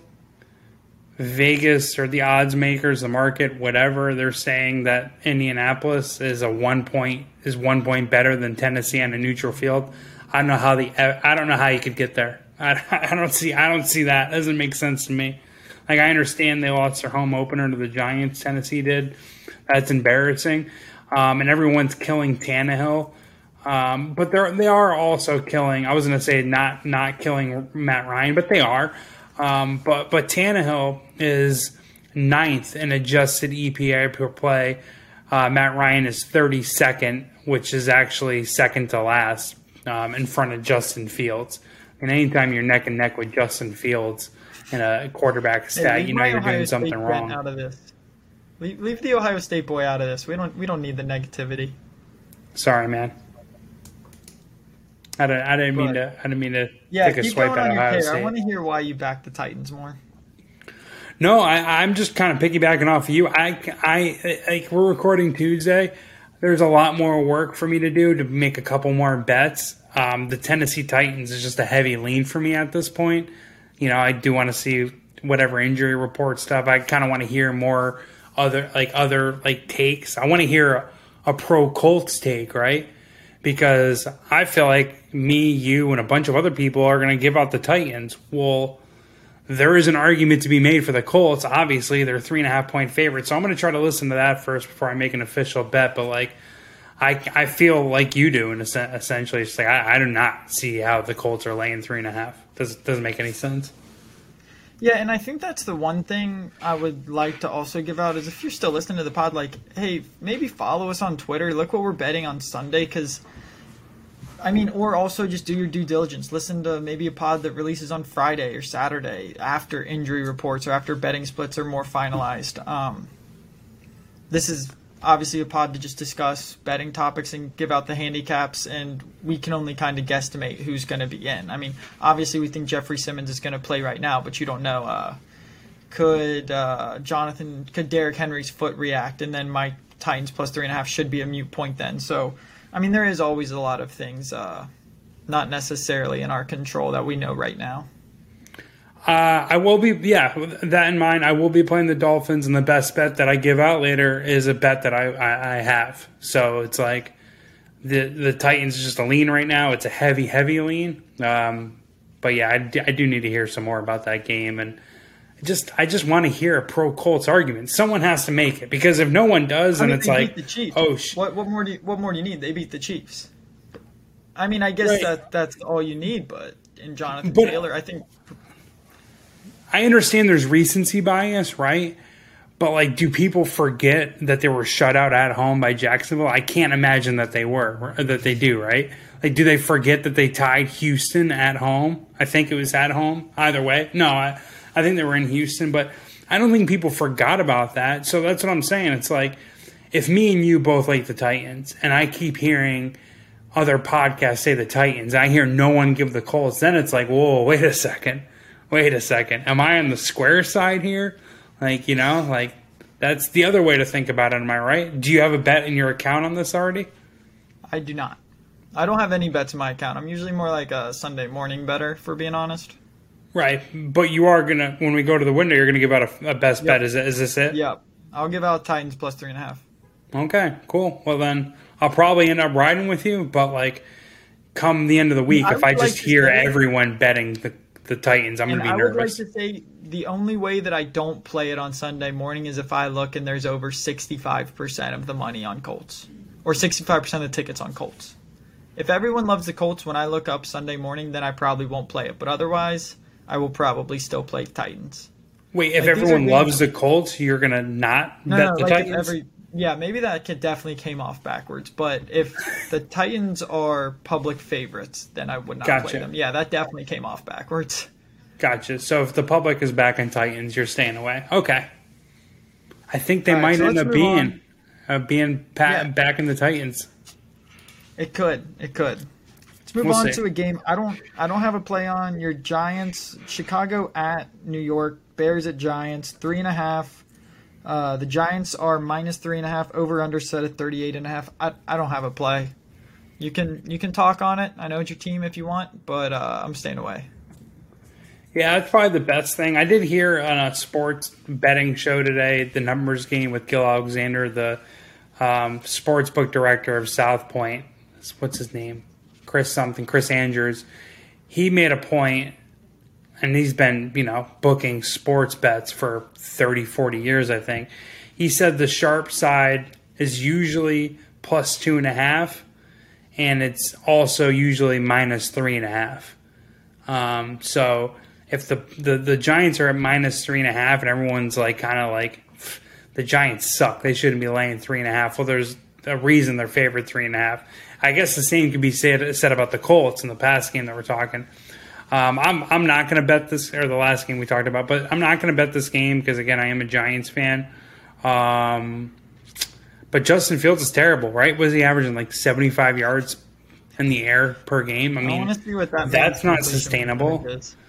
Vegas or the odds makers, the market, whatever, they're saying that Indianapolis is a one point is one point better than Tennessee on a neutral field. I don't know how the I don't know how you could get there. I, I don't see I don't see that. It doesn't make sense to me. Like, I understand they lost their home opener to the Giants. Tennessee did. That's embarrassing. Um, and everyone's killing Tannehill. Um, but they're they are also killing. I was going to say not not killing Matt Ryan, but they are. Um, but but Tannehill is ninth in adjusted E P A per play. Uh, Matt Ryan is thirty-second, which is actually second to last, um, in front of Justin Fields. And anytime you're neck and neck with Justin Fields in a quarterback stat, hey, you know you're Ohio doing something State wrong. Out of this. Leave, leave the Ohio State boy out of this. We don't we don't need the negativity. Sorry, man. I didn't, I didn't mean But, to. I didn't mean to yeah, take a keep swipe going at on your Ohio pick. State. I want to hear why you back the Titans more. No, I, I'm just kind of piggybacking off of you. I, I, like we're recording Tuesday. There's a lot more work for me to do to make a couple more bets. Um, the Tennessee Titans is just a heavy lean for me at this point. You know, I do want to see whatever injury report stuff. I kind of want to hear more other like other like takes. I want to hear a, a pro Colts take, right? Because I feel like me, you, and a bunch of other people are going to give out the Titans. Well, there is an argument to be made for the Colts. Obviously, they're three and a half point favorites. So I'm going to try to listen to that first before I make an official bet. But like, I I feel like you do, and essentially, it's like I, I do not see how the Colts are laying three and a half. Does doesn't make any sense. Yeah, and I think that's the one thing I would like to also give out is if you're still listening to the pod, like, hey, maybe follow us on Twitter. Look what we're betting on Sunday, because, I mean, or also just do your due diligence. Listen to maybe a pod that releases on Friday or Saturday after injury reports or after betting splits are more finalized. Um, this is obviously a pod to just discuss betting topics and give out the handicaps, and we can only kind of guesstimate who's going to be in. I mean, obviously we think Jeffrey Simmons is going to play right now, but you don't know. Uh, could uh, Jonathan, could Derrick Henry's foot react, and then my Titans plus three and a half should be a moot point then. So, I mean, there is always a lot of things uh, not necessarily in our control that we know right now. Uh, I will be, yeah, with that in mind, I will be playing the Dolphins, and the best bet that I give out later is a bet that I, I, I have. So it's like the the Titans is just a lean right now. It's a heavy, heavy lean. Um, but yeah, I, d- I do need to hear some more about that game. And just I just want to hear a pro Colts argument. Someone has to make it, because if no one does, I then mean, it's they like, beat the Chiefs. oh, sh- what, what, more do you, what more do you need? They beat the Chiefs. I mean, I guess Right. that that's all you need, but in Jonathan But- Taylor, I think. I understand there's recency bias, right? But, like, do people forget that they were shut out at home by Jacksonville? I can't imagine that they were, or that they do, right? Like, do they forget that they tied Houston at home? I think it was at home. Either way. No, I, I think they were in Houston. But I don't think people forgot about that. So that's what I'm saying. It's like, if me and you both like the Titans, and I keep hearing other podcasts say the Titans, I hear no one give the Colts, then it's like, whoa, wait a second. Wait a second. Am I on the square side here? Like, you know, like, that's the other way to think about it, am I right? Do you have a bet in your account on this already? I do not. I don't have any bets in my account. I'm usually more like a Sunday morning better, for being honest. Right, but you are going to, when we go to the window, you're going to give out a, a best Yep. bet. Is, it, is this it? Yep. I'll give out Titans plus three and a half. Okay, cool. Well, then I'll probably end up riding with you, but, like, come the end of the week, I if I would just like to hear say- everyone betting the, the Titans, I'm going And to be I would nervous. like to say the only way that I don't play it on Sunday morning is if I look and there's over sixty-five percent of the money on Colts. Or sixty-five percent of the tickets on Colts. If everyone loves the Colts when I look up Sunday morning, then I probably won't play it. But otherwise, I will probably still play Titans. Wait, if Like, these everyone are loves games- the Colts, you're going to not No, bet no, the like if Titans? every yeah, maybe that could definitely came off backwards. But if the Titans are public favorites, then I would not Gotcha. play them. Yeah, that definitely came off backwards. Gotcha. So if the public is back in Titans, you're staying away. Okay. I think they All right, might so end let's up move being uh, being pa- Yeah. back in the Titans. It could. It could. Let's move We'll on see. to a game. I don't. I don't have a play on your Giants. Chicago at New York. Bears at Giants. Three and a half. Uh, the Giants are minus three and a half. Over under set at thirty-eight and a half. I. I don't have a play. You can. You can talk on it. I know it's your team if you want, but uh, I'm staying away. Yeah, that's probably the best thing. I did hear on a sports betting show today the numbers game with Gil Alexander, the um, sportsbook director of South Point. What's his name? Chris something, Chris Andrews. He made a point, and he's been, you know, booking sports bets for thirty, forty years, I think. He said the sharp side is usually plus two and a half, and it's also usually minus three and a half. Um, so if the, the, the Giants are at minus three and a half and everyone's like kind of like, the Giants suck, they shouldn't be laying three and a half. Well, there's a reason they're favored three and a half. I guess the same could be said, said about the Colts in the past game that we're talking. Um, I'm I'm not going to bet this, or the last game we talked about, but I'm not going to bet this game because, again, I am a Giants fan. Um, but Justin Fields is terrible, right? Was he averaging like seventy-five yards in the air per game? I I mean, want to see what that. that's not completion sustainable. percentage is.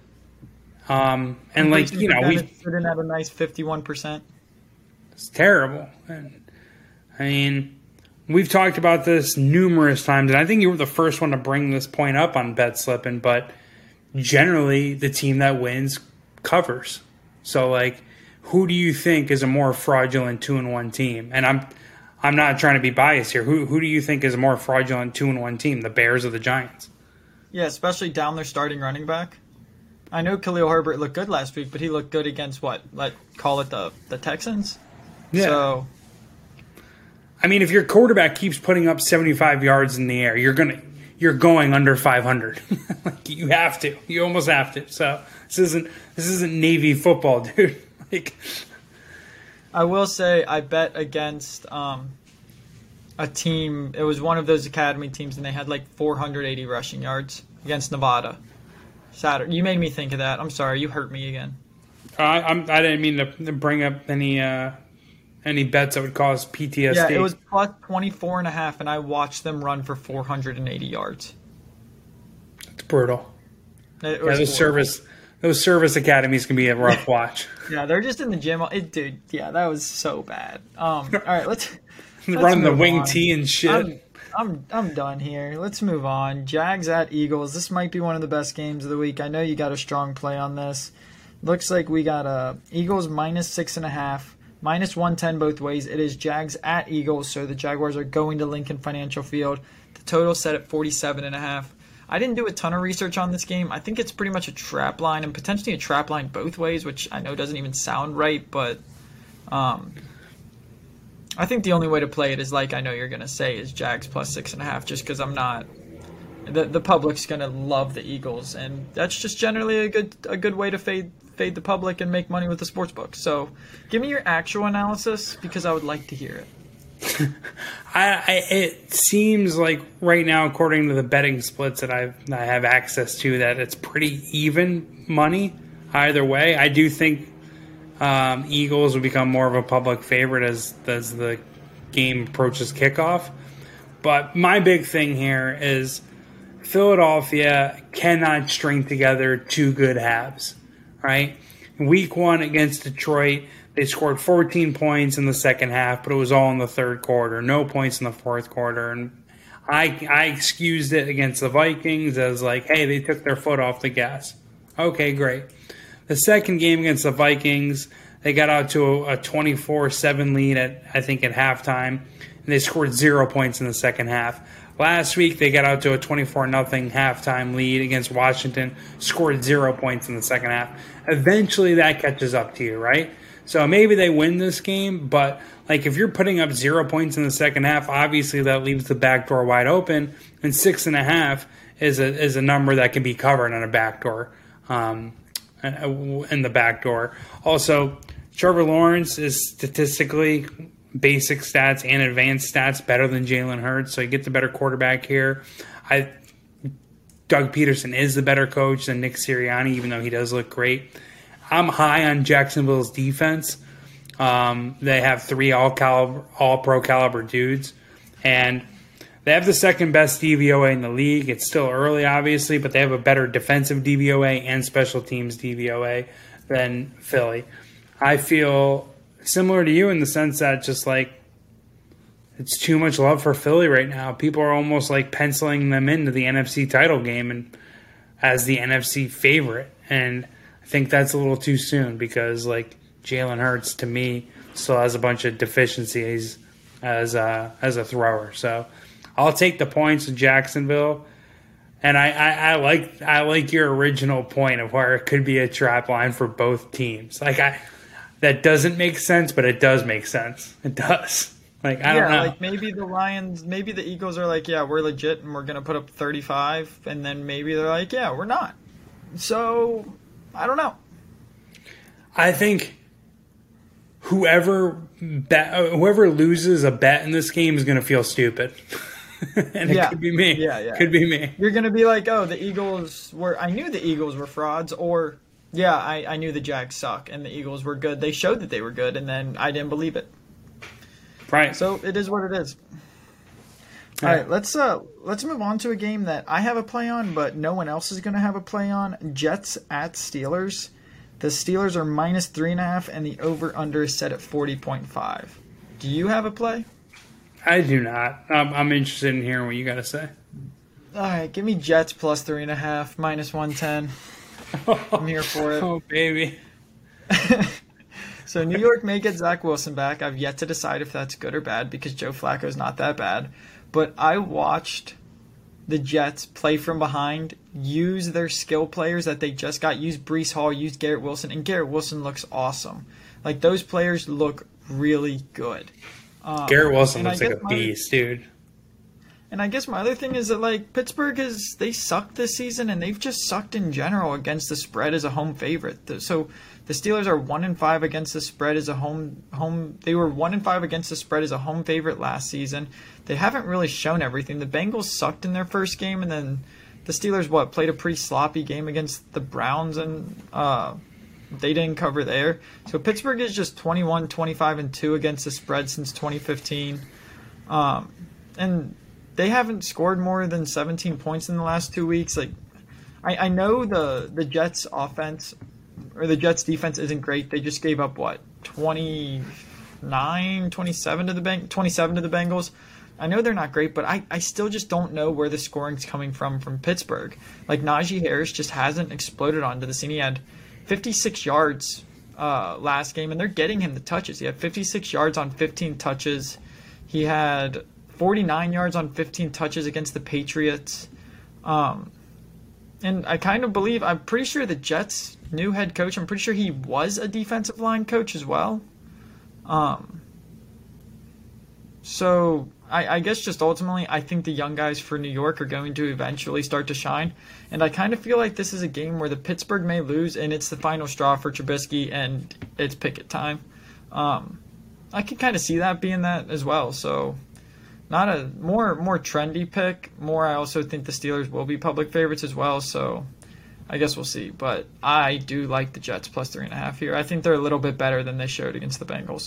Um, and like you know, we Completion percentage sitting at a nice fifty-one percent. it's terrible. And, I mean, we've talked about this numerous times, and I think you were the first one to bring this point up on bet slipping. But generally, the team that wins covers. So, like, who do you think is a more fraudulent two and one team? And I'm, I'm not trying to be biased here. Who, who do you think is a more fraudulent two and one team? The Bears or the Giants? Yeah, especially down their starting running back. I know Khalil Herbert looked good last week, but he looked good against what? Like, call it the the Texans. Yeah. So I mean, if your quarterback keeps putting up seventy-five yards in the air, you're gonna you're going under five hundred. Like, you have to. You almost have to. So this isn't this isn't Navy football, dude. Like, I will say I bet against um, a team. It was one of those academy teams, and they had like four hundred eighty rushing yards against Nevada. Saturday. You made me think of that. I'm sorry. You hurt me again. I I'm, I didn't mean to bring up any uh, any bets that would cause P T S D. Yeah, it was plus twenty-four and a half, and I watched them run for four hundred eighty yards. It's brutal. It Yeah, was those horrible. service those service academies can be a rough watch. Yeah, they're just in the gym. It, dude, yeah, that was so bad. Um, all right, let's, let's Running the move wing on. tee and shit. I'm, I'm I'm done here. Let's move on. Jags at Eagles. This might be one of the best games of the week. I know you got a strong play on this. Looks like we got a Eagles minus six and a half, minus one ten both ways. It is Jags at Eagles, so the Jaguars are going to Lincoln Financial Field. The total set at forty-seven and a half. I didn't do a ton of research on this game. I think it's pretty much a trap line and potentially a trap line both ways, which I know doesn't even sound right, but um, I think the only way to play it is like I know you're going to say is Jags plus six and a half, just because I'm not – the the public's going to love the Eagles, and that's just generally a good a good way to fade fade the public and make money with the sports book. So give me your actual analysis because I would like to hear it. I, I, it seems like right now, according to the betting splits that I've, I have access to, that it's pretty even money either way. I do think um, Eagles will become more of a public favorite as, as the game approaches kickoff. But my big thing here is Philadelphia cannot string together two good halves, right? Week one against Detroit, they scored fourteen points in the second half, but it was all in the third quarter. No points in the fourth quarter. And I, I excused it against the Vikings as like, hey, they took their foot off the gas. Okay, great. The second game against the Vikings, they got out to a twenty-four seven lead at, I think, at halftime. And they scored zero points in the second half. Last week, they got out to a twenty-four nothing halftime lead against Washington, scored zero points in the second half. Eventually, that catches up to you, right? So maybe they win this game, but like if you're putting up zero points in the second half, obviously that leaves the back door wide open, and six and a half is a is a number that can be covered on a back door, um, in the back door. Also, Trevor Lawrence is statistically, basic stats and advanced stats, better than Jalen Hurts, so you get the better quarterback here. I Doug Peterson is the better coach than Nick Sirianni, even though he does look great. I'm high on Jacksonville's defense. Um, they have three all caliber, all pro caliber dudes, and they have the second best D V O A in the league. It's still early, obviously, but they have a better defensive D V O A and special teams D V O A than Philly. I feel similar to you in the sense that just like it's too much love for Philly right now. People are almost like penciling them into the N F C title game and as the N F C favorite, and I think that's a little too soon because, like, Jalen Hurts, to me, still has a bunch of deficiencies as a, as a thrower. So I'll take the points in Jacksonville. And I, I, I like I like your original point of where it could be a trap line for both teams. Like, I that doesn't make sense, but it does make sense. It does. Like, I yeah, don't know. like maybe the Lions, maybe the Eagles are like, yeah, we're legit and we're going to put up thirty-five. And then maybe they're like, yeah, we're not. So I don't know. I think whoever bet, whoever loses a bet in this game is going to feel stupid. And it yeah. could be me. Yeah, yeah. Could be me. You're going to be like, oh, the Eagles were – I knew the Eagles were frauds. Or, yeah, I, I knew the Jags suck and the Eagles were good. They showed that they were good, and then I didn't believe it. Right. So it is what it is. All All right, right, let's uh let's move on to a game that I have a play on, but no one else is going to have a play on. Jets at Steelers. The Steelers are minus three and a half, and the over/under is set at forty point five. Do you have a play? I do not. I'm, I'm interested in hearing what you got to say. All right, give me Jets plus three and a half, minus one ten. I'm here for it. Oh, baby. So New York may get Zach Wilson back. I've yet to decide if that's good or bad because Joe Flacco's not that bad. But I watched the Jets play from behind, use their skill players that they just got, use Breece Hall, use Garrett Wilson, and Garrett Wilson looks awesome. Like, those players look really good. Um, Garrett Wilson looks like a my, beast, dude. And I guess my other thing is that, like, Pittsburgh is, they sucked this season, and they've just sucked in general against the spread as a home favorite. So the Steelers are one and five against the spread as a home home. They were one and five against the spread as a home favorite last season. They haven't really shown everything. The Bengals sucked in their first game, and then the Steelers what played a pretty sloppy game against the Browns, and uh, they didn't cover there. So Pittsburgh is just twenty-one, twenty-five, and two against the spread since twenty fifteen, um, and they haven't scored more than seventeen points in the last two weeks. Like, I, I know the the Jets offense or the Jets defense isn't great. They just gave up what twenty-nine, twenty-seven to the Beng- twenty-seven to the Bengals. I know they're not great, but I, I still just don't know where the scoring's coming from from Pittsburgh. Like, Najee Harris just hasn't exploded onto the scene. He had fifty-six yards uh, last game, and they're getting him the touches. He had fifty-six yards on fifteen touches. He had forty-nine yards on fifteen touches against the Patriots. Um, and I kind of believe, I'm pretty sure the Jets' new head coach, I'm pretty sure he was a defensive line coach as well. Um, so I, I guess just ultimately, I think the young guys for New York are going to eventually start to shine. And I kind of feel like this is a game where the Pittsburgh may lose, and it's the final straw for Trubisky, and it's Pickett time. Um, I can kind of see that being that as well. So not a more more trendy pick. More, I also think the Steelers will be public favorites as well. So I guess we'll see. But I do like the Jets plus three and a half here. I think they're a little bit better than they showed against the Bengals.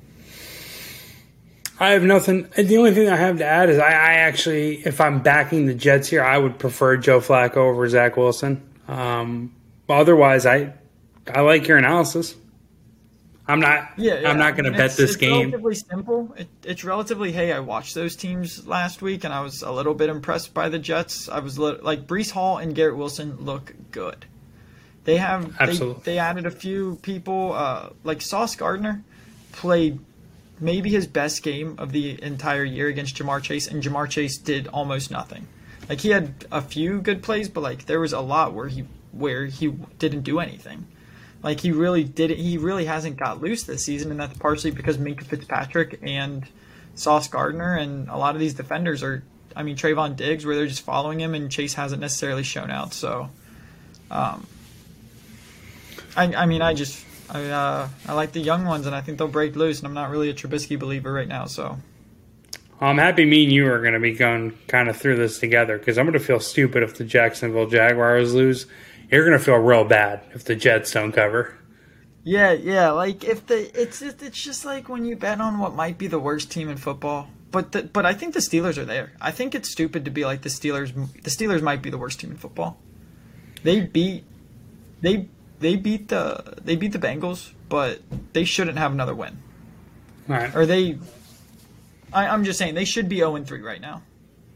I have nothing. The only thing I have to add is I, I actually, if I'm backing the Jets here, I would prefer Joe Flacco over Zach Wilson. Um, otherwise, I I like your analysis. I'm not. Yeah, yeah. I'm not going to bet it's, this it's game. It's relatively simple. It, it's relatively. Hey, I watched those teams last week, and I was a little bit impressed by the Jets. I was li- like Breece Hall and Garrett Wilson look good. They have. Absolutely. They, they added a few people. Uh, like Sauce Gardner played maybe his best game of the entire year against Jamar Chase, and Jamar Chase did almost nothing. Like he had a few good plays, but like there was a lot where he where he didn't do anything. Like he really did it. He really hasn't got loose this season, and that's partially because Minkah Fitzpatrick and Sauce Gardner and a lot of these defenders are. I mean Trayvon Diggs, where they're just following him, and Chase hasn't necessarily shown out. So, um, I I mean I just. I uh, I like the young ones, and I think they'll break loose, and I'm not really a Trubisky believer right now. So I'm happy me and you are going to be going kind of through this together, because I'm going to feel stupid if the Jacksonville Jaguars lose. You're going to feel real bad if the Jets don't cover. Yeah, yeah. Like if the it's it's just like when you bet on what might be the worst team in football. But the, but I think the Steelers are there. I think it's stupid to be like the Steelers. The Steelers might be the worst team in football. They beat they. They beat the they beat the Bengals, but they shouldn't have another win. All right. Or they, I, I'm just saying they should be zero and three right now.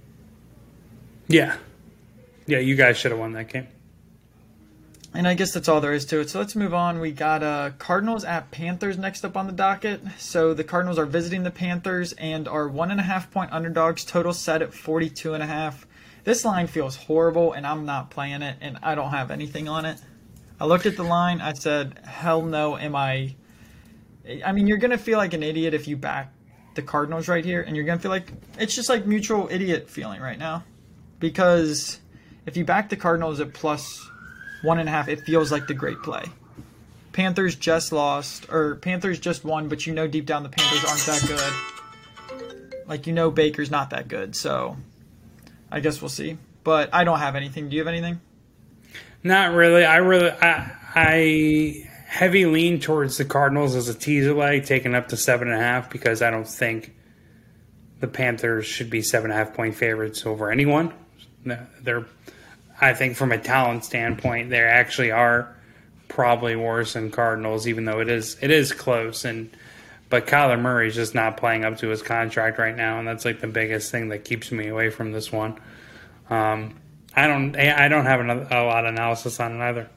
Yeah, yeah, you guys should have won that game. And I guess that's all there is to it. So let's move on. We got uh, Cardinals at Panthers next up on the docket. So the Cardinals are visiting the Panthers and are one and a half point underdogs. Total set at forty-two and a half. This line feels horrible, and I'm not playing it, and I don't have anything on it. I looked at the line. I said, hell no, am I... I mean, you're going to feel like an idiot if you back the Cardinals right here, and you're going to feel like... It's just like mutual idiot feeling right now. Because if you back the Cardinals at plus one and a half, it feels like the great play. Panthers just lost, or Panthers just won, but you know deep down the Panthers aren't that good. Like, you know Baker's not that good, so I guess we'll see. But I don't have anything. Do you have anything? Not really. I really, I, I heavy lean towards the Cardinals as a teaser leg, taken up to seven and a half, because I don't think the Panthers should be seven and a half point favorites over anyone. They're, I think, from a talent standpoint, they actually are probably worse than Cardinals, even though it is it is close. And but Kyler Murray's just not playing up to his contract right now, and that's like the biggest thing that keeps me away from this one. Um, I don't. I don't have another, a lot of analysis on it either.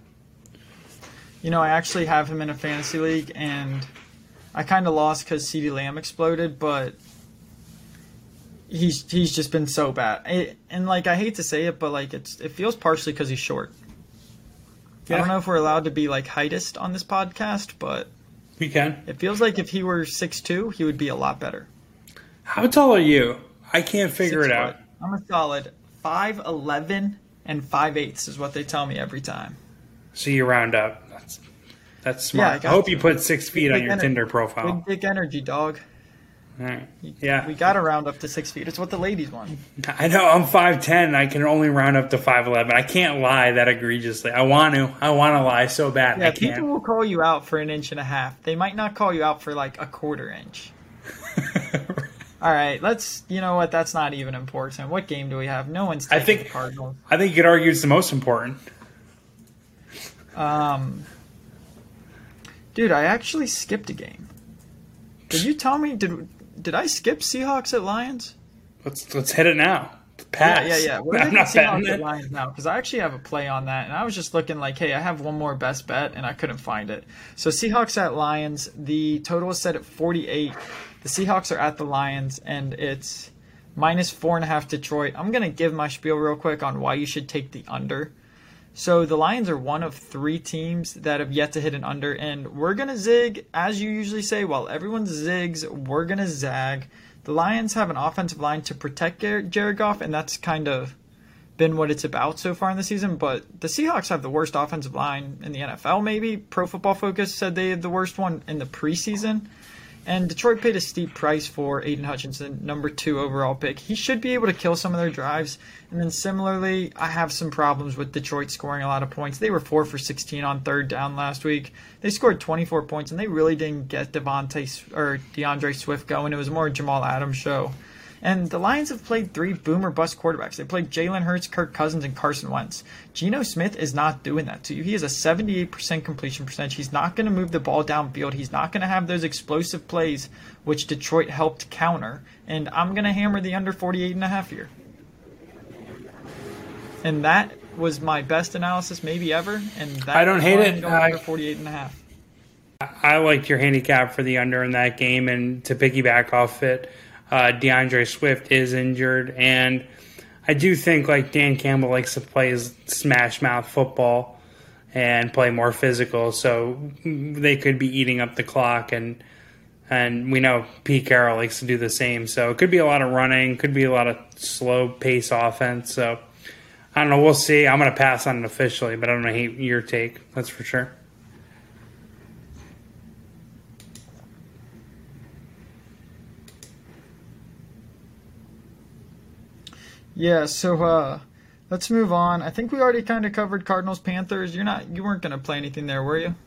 You know, I actually have him in a fantasy league, and I kind of lost because CeeDee Lamb exploded, but he's he's just been so bad. It, and like, I hate to say it, but like, it's it feels partially because he's short. Yeah. I don't know if we're allowed to be like heightist on this podcast, but we can. It feels like if he were six two, he would be a lot better. How tall are you? I can't figure Six it foot. out. I'm a solid five eleven and five eighths is what they tell me every time. So you round up. That's that's smart. Yeah, I, I hope to. You put six feet Big on your ener- Tinder profile. Big dick energy, dog. All right. Yeah. We got to round up to six feet. It's what the ladies want. I know. I'm five ten. I can only round up to five eleven. I can't lie that egregiously. I want to. I want to lie so bad. Yeah, I can't. People will call you out for an inch and a half. They might not call you out for like a quarter inch. All right, let's. You know what? That's not even important. What game do we have? No one's taking I think, the Cardinals. I think you could argue it's the most important. Um, dude, I actually skipped a game. Did you tell me? Did did I skip Seahawks at Lions? Let's let's hit it now. Pass. Yeah, yeah, yeah. We're I'm not Seahawks at Lions now because I actually have a play on that, and I was just looking like, hey, I have one more best bet, and I couldn't find it. So Seahawks at Lions. The total is set at forty-eight. The Seahawks are at the Lions, and it's minus four and a half Detroit. I'm going to give my spiel real quick on why you should take the under. So the Lions are one of three teams that have yet to hit an under, and we're going to zig, as you usually say, while everyone zigs, we're going to zag. The Lions have an offensive line to protect Jared Goff, and that's kind of been what it's about so far in the season. But the Seahawks have the worst offensive line in the N F L, maybe. Pro Football Focus said they had the worst one in the preseason. And Detroit paid a steep price for Aiden Hutchinson, number two overall pick. He should be able to kill some of their drives. And then similarly, I have some problems with Detroit scoring a lot of points. They were four for sixteen on third down last week. They scored twenty-four points, and they really didn't get Devontae or DeAndre Swift going. It was more a Jamal Adams show. And the Lions have played three boom or bust quarterbacks. They played Jalen Hurts, Kirk Cousins, and Carson Wentz. Geno Smith is not doing that to you. He has a seventy-eight percent completion percentage. He's not going to move the ball downfield. He's not going to have those explosive plays, which Detroit helped counter. And I'm going to hammer the under forty-eight and a half here. And that was my best analysis maybe ever. And that I don't hate it. I, under forty-eight and a half. I liked your handicap for the under in that game, and to piggyback off it, Uh, DeAndre Swift is injured, and I do think like Dan Campbell likes to play his smash mouth football and play more physical, so they could be eating up the clock, and and we know Pete Carroll likes to do the same, so it could be a lot of running, could be a lot of slow pace offense, so I don't know, we'll see. I'm going to pass on it officially, but I don't hate your take, that's for sure. Yeah, so uh, let's move on. I think we already kind of covered Cardinals Panthers. You're not, you weren't going to play anything there, were you?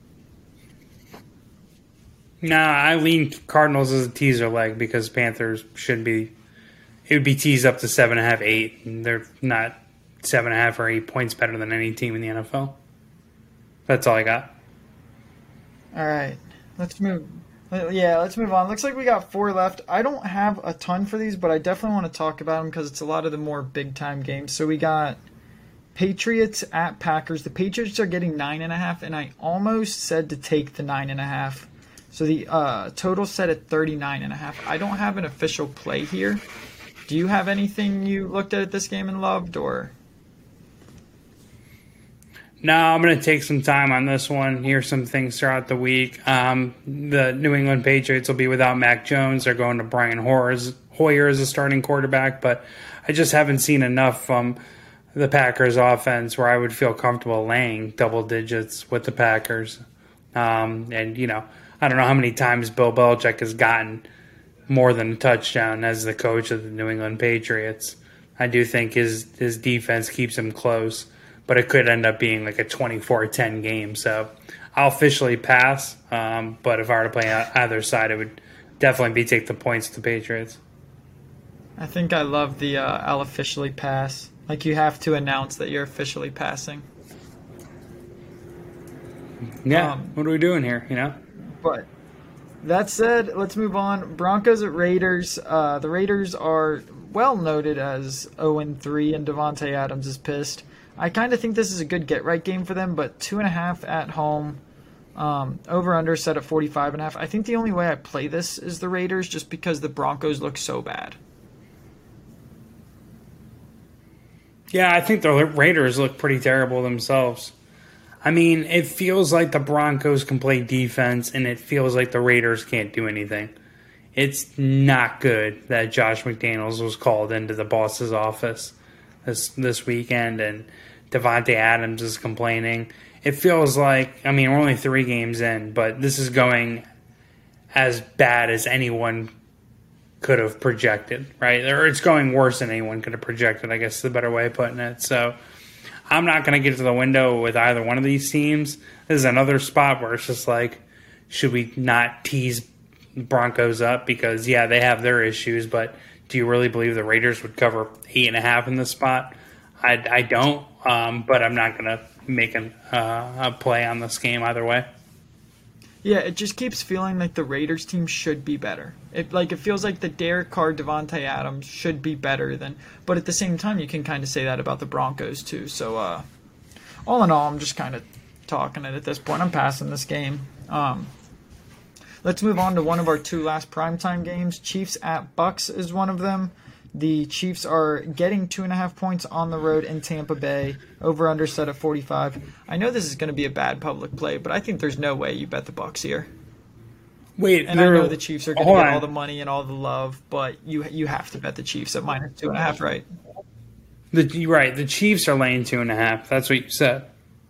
Nah, I lean Cardinals as a teaser leg because Panthers should be. It would be teased up to seven and a half, eight, and they're not seven and a half or eight points better than any team in the N F L. That's all I got. All right, let's move. Yeah, let's move on. Looks like we got four left. I don't have a ton for these, but I definitely want to talk about them because it's a lot of the more big-time games. So we got Patriots at Packers. The Patriots are getting nine and a half, and I almost said to take the nine and a half. So the uh, total set at thirty-nine and a half. I don't have an official play here. Do you have anything you looked at at this game and loved, or? No, I'm going to take some time on this one. Hear some things throughout the week. Um, the New England Patriots will be without Mac Jones. They're going to Brian Hoyer as a starting quarterback, but I just haven't seen enough from the Packers offense where I would feel comfortable laying double digits with the Packers. Um, and, you know, I don't know how many times Bill Belichick has gotten more than a touchdown as the coach of the New England Patriots. I do think his, his defense keeps him close, but it could end up being like a twenty-four ten game. So I'll officially pass, um, but if I were to play either side, it would definitely be take the points to the Patriots. I think I love the uh, I'll officially pass. Like you have to announce that you're officially passing. Yeah, um, what are we doing here, you know? But that said, let's move on. Broncos at Raiders. Uh, the Raiders are well noted as oh and three, and Devontae Adams is pissed. I kind of think this is a good get-right game for them, but two and a half at home, um, over-under set at forty-five and a half. I think the only way I play this is the Raiders just because the Broncos look so bad. Yeah, I think the Raiders look pretty terrible themselves. I mean, it feels like the Broncos can play defense, and it feels like the Raiders can't do anything. It's not good that Josh McDaniels was called into the boss's office this this weekend, and Devontae Adams is complaining. It feels like, I mean, we're only three games in, but this is going as bad as anyone could have projected, right? Or it's going worse than anyone could have projected, I guess is the better way of putting it. So I'm not going to get to the window with either one of these teams. This is another spot where it's just like, should we not tease Broncos up? Because, yeah, they have their issues, but do you really believe the Raiders would cover eight and a half in this spot? I, I don't, um, but I'm not going to make an, uh, a play on this game either way. Yeah, it just keeps feeling like the Raiders team should be better. It like it feels like the Derek Carr, Devontae Adams should be better than, but at the same time, you can kind of say that about the Broncos too. So, uh, all in all, I'm just kind of talking it at this point. I'm passing this game. Um, let's move on to one of our two last primetime games. Chiefs at Bucks is one of them. The Chiefs are getting two and a half points on the road in Tampa Bay, over under set at forty-five. I know this is going to be a bad public play, but I think there's no way you bet the Bucks here. Wait, and I know the Chiefs are going to get on. all the money and all the love, but you you have to bet the Chiefs at minus two and a half, right? The, right, the Chiefs are laying two and a half. That's what you said.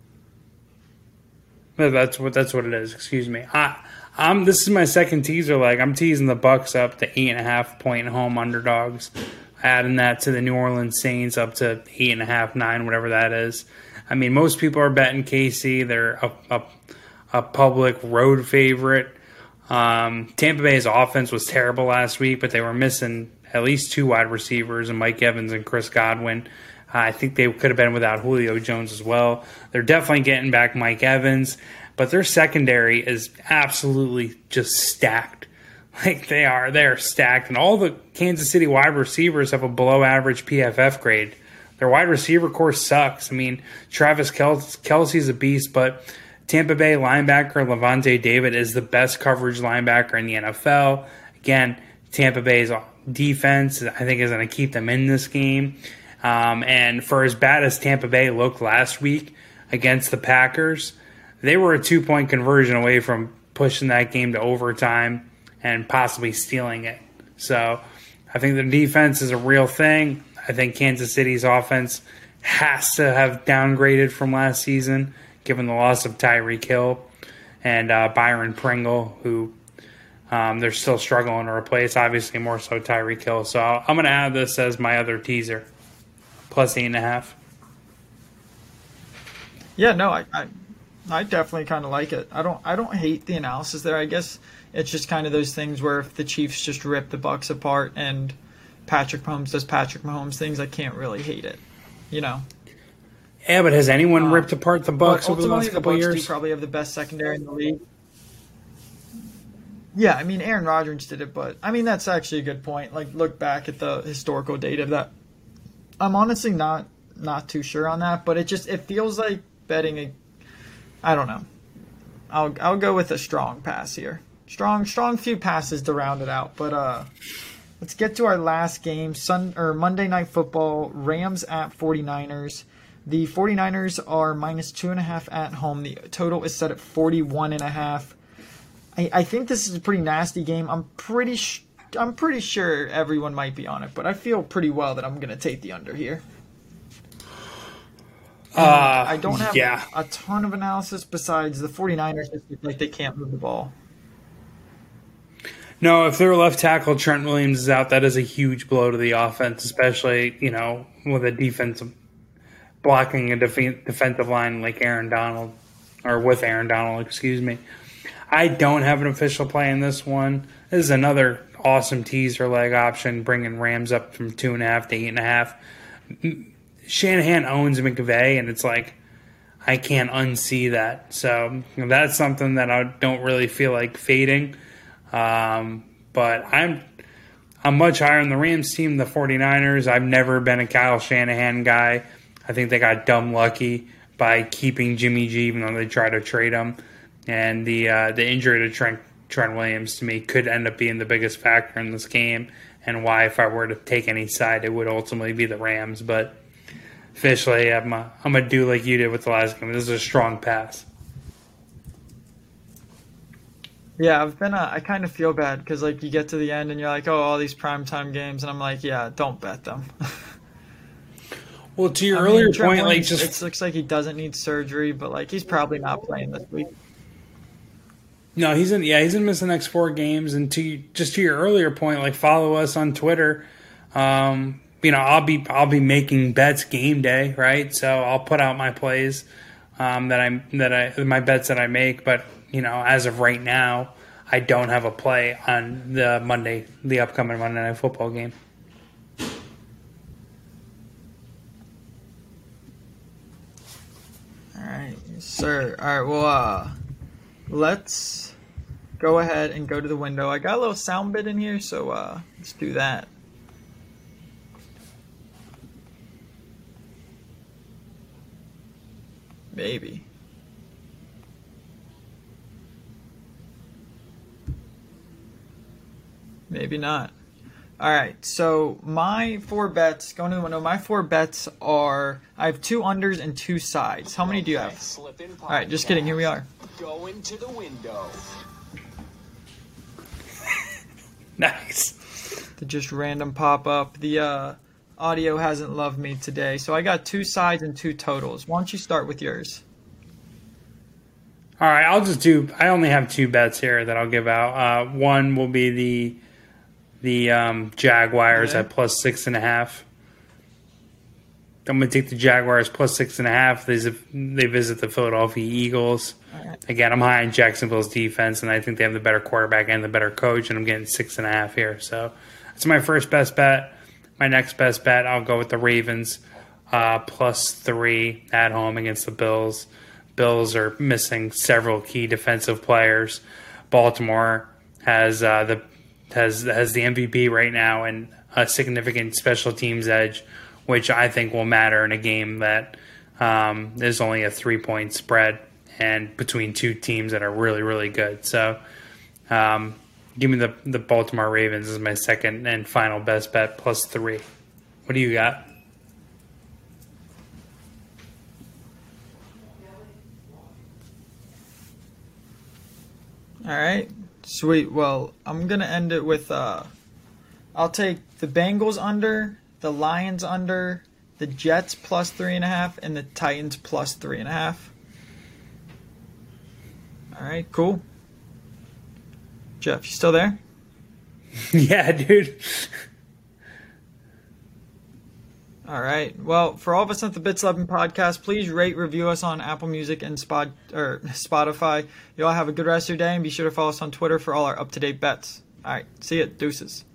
No, that's what that's what it is. Excuse me. I, I'm. This is my second teaser leg. I'm teasing the Bucks up to eight and a half point home underdogs, adding that to the New Orleans Saints up to eight and a half, nine, whatever that is. I mean, most people are betting K C. They're a a, a public road favorite. Um, Tampa Bay's offense was terrible last week, but they were missing at least two wide receivers, and Mike Evans and Chris Godwin. I think they could have been without Julio Jones as well. They're definitely getting back Mike Evans, but their secondary is absolutely just stacked. Like they are, they are stacked, and all the Kansas City wide receivers have a below-average P F F grade. Their wide receiver core sucks. I mean, Travis Kelce's a beast, but Tampa Bay linebacker Levante David is the best coverage linebacker in the N F L. Again, Tampa Bay's defense, I think, is going to keep them in this game. Um, and for as bad as Tampa Bay looked last week against the Packers, they were a two-point conversion away from pushing that game to overtime and possibly stealing it. So I think the defense is a real thing. I think Kansas City's offense has to have downgraded from last season, given the loss of Tyreek Hill and uh, Byron Pringle, who um, they're still struggling to replace, obviously more so Tyreek Hill. So I'm going to add this as my other teaser. Plus eight and a half. Yeah, no, I, I, I definitely kind of like it. I don't, I don't hate the analysis there. I guess it's just kind of those things where if the Chiefs just rip the Bucs apart and Patrick Mahomes does Patrick Mahomes things, I can't really hate it. You know. Yeah, but has anyone uh, ripped apart the Bucs over the last couple the Bucs years? Do probably have the best secondary in the league. Yeah, I mean Aaron Rodgers did it, but I mean that's actually a good point. Like look back at the historical data of that. I'm honestly not not too sure on that, but it just it feels like betting a I don't know. I'll I'll go with a strong pass here. Strong strong few passes to round it out. But uh let's get to our last game, Sun or Monday Night Football, Rams at 49ers. The 49ers are minus two and a half at home. The total is set at forty-one and a half. I, I think this is a pretty nasty game. I'm pretty sh- I'm pretty sure everyone might be on it, but I feel pretty well that I'm going to take the under here. Uh, I don't have yeah. a ton of analysis besides the 49ers just look like they can't move the ball. No, if their left tackle Trent Williams is out, that is a huge blow to the offense, especially, you know, with a defensive blocking a def- defensive line like Aaron Donald, or with Aaron Donald, excuse me. I don't have an official play in this one. This is another awesome teaser leg option, bringing Rams up from two and a half to eight and a half. Shanahan owns McVay, and it's like I can't unsee that. So you know, that's something that I don't really feel like fading. Um, but I'm I'm much higher on the Rams team than the 49ers. I've never been a Kyle Shanahan guy. I think they got dumb lucky by keeping Jimmy G, even though they tried to trade him. And the uh, the injury to Trent Trent Williams, to me, could end up being the biggest factor in this game, and why, if I were to take any side, it would ultimately be the Rams. But officially, I'm a, I'm going to do like you did with the last game. This is a strong pass. Yeah, I've been. Uh, I kind of feel bad because like you get to the end and you're like, oh, all these primetime games, and I'm like, yeah, don't bet them. Well, to your I earlier mean, Trent point, Williams, like just it looks like he doesn't need surgery, but like he's probably not playing this week. No, he's in. Yeah, he's in miss the next four games. And to just to your earlier point, like follow us on Twitter. Um, you know, I'll be I'll be making bets game day, right? So I'll put out my plays um, that I that I my bets that I make. But you know, as of right now, I don't have a play on the Monday, the upcoming Monday Night Football game. All right, yes, sir. All right, well, uh, let's go ahead and go to the window. I got a little sound bit in here, so uh, let's do that. Maybe. Maybe not. All right, so my four bets, going to the window, my four bets are, I have two unders and two sides. How many do you have? All right, just kidding, here we are. Going to the window. Nice. To just random pop up. The uh, audio hasn't loved me today, so I got two sides and two totals. Why don't you start with yours? All right, I'll just do. I only have two bets here that I'll give out. Uh, one will be the the um, Jaguars Okay. at plus six and a half. I'm going to take the Jaguars plus six and a half. They they visit the Philadelphia Eagles. Right. Again, I'm high on Jacksonville's defense, and I think they have the better quarterback and the better coach, and I'm getting six and a half here. So that's my first best bet. My next best bet, I'll go with the Ravens uh, plus three at home against the Bills. Bills are missing several key defensive players. Baltimore has uh, the has has the M V P right now and a significant special teams edge, which I think will matter in a game that um, is only a three-point spread and between two teams that are really, really good. So um, give me the, the Baltimore Ravens as my second and final best bet, plus three. What do you got? All right. Sweet. Well, I'm going to end it with uh, I'll take the Bengals under, the Lions under, the Jets plus three and a half, and the Titans plus three and a half. All right, cool. Jeff, you still there? Yeah, dude. All right. Well, for all of us at the Bits eleven podcast, please rate, review us on Apple Music and Spot or Spotify. You all have a good rest of your day, and be sure to follow us on Twitter for all our up-to-date bets. All right. See ya. Deuces.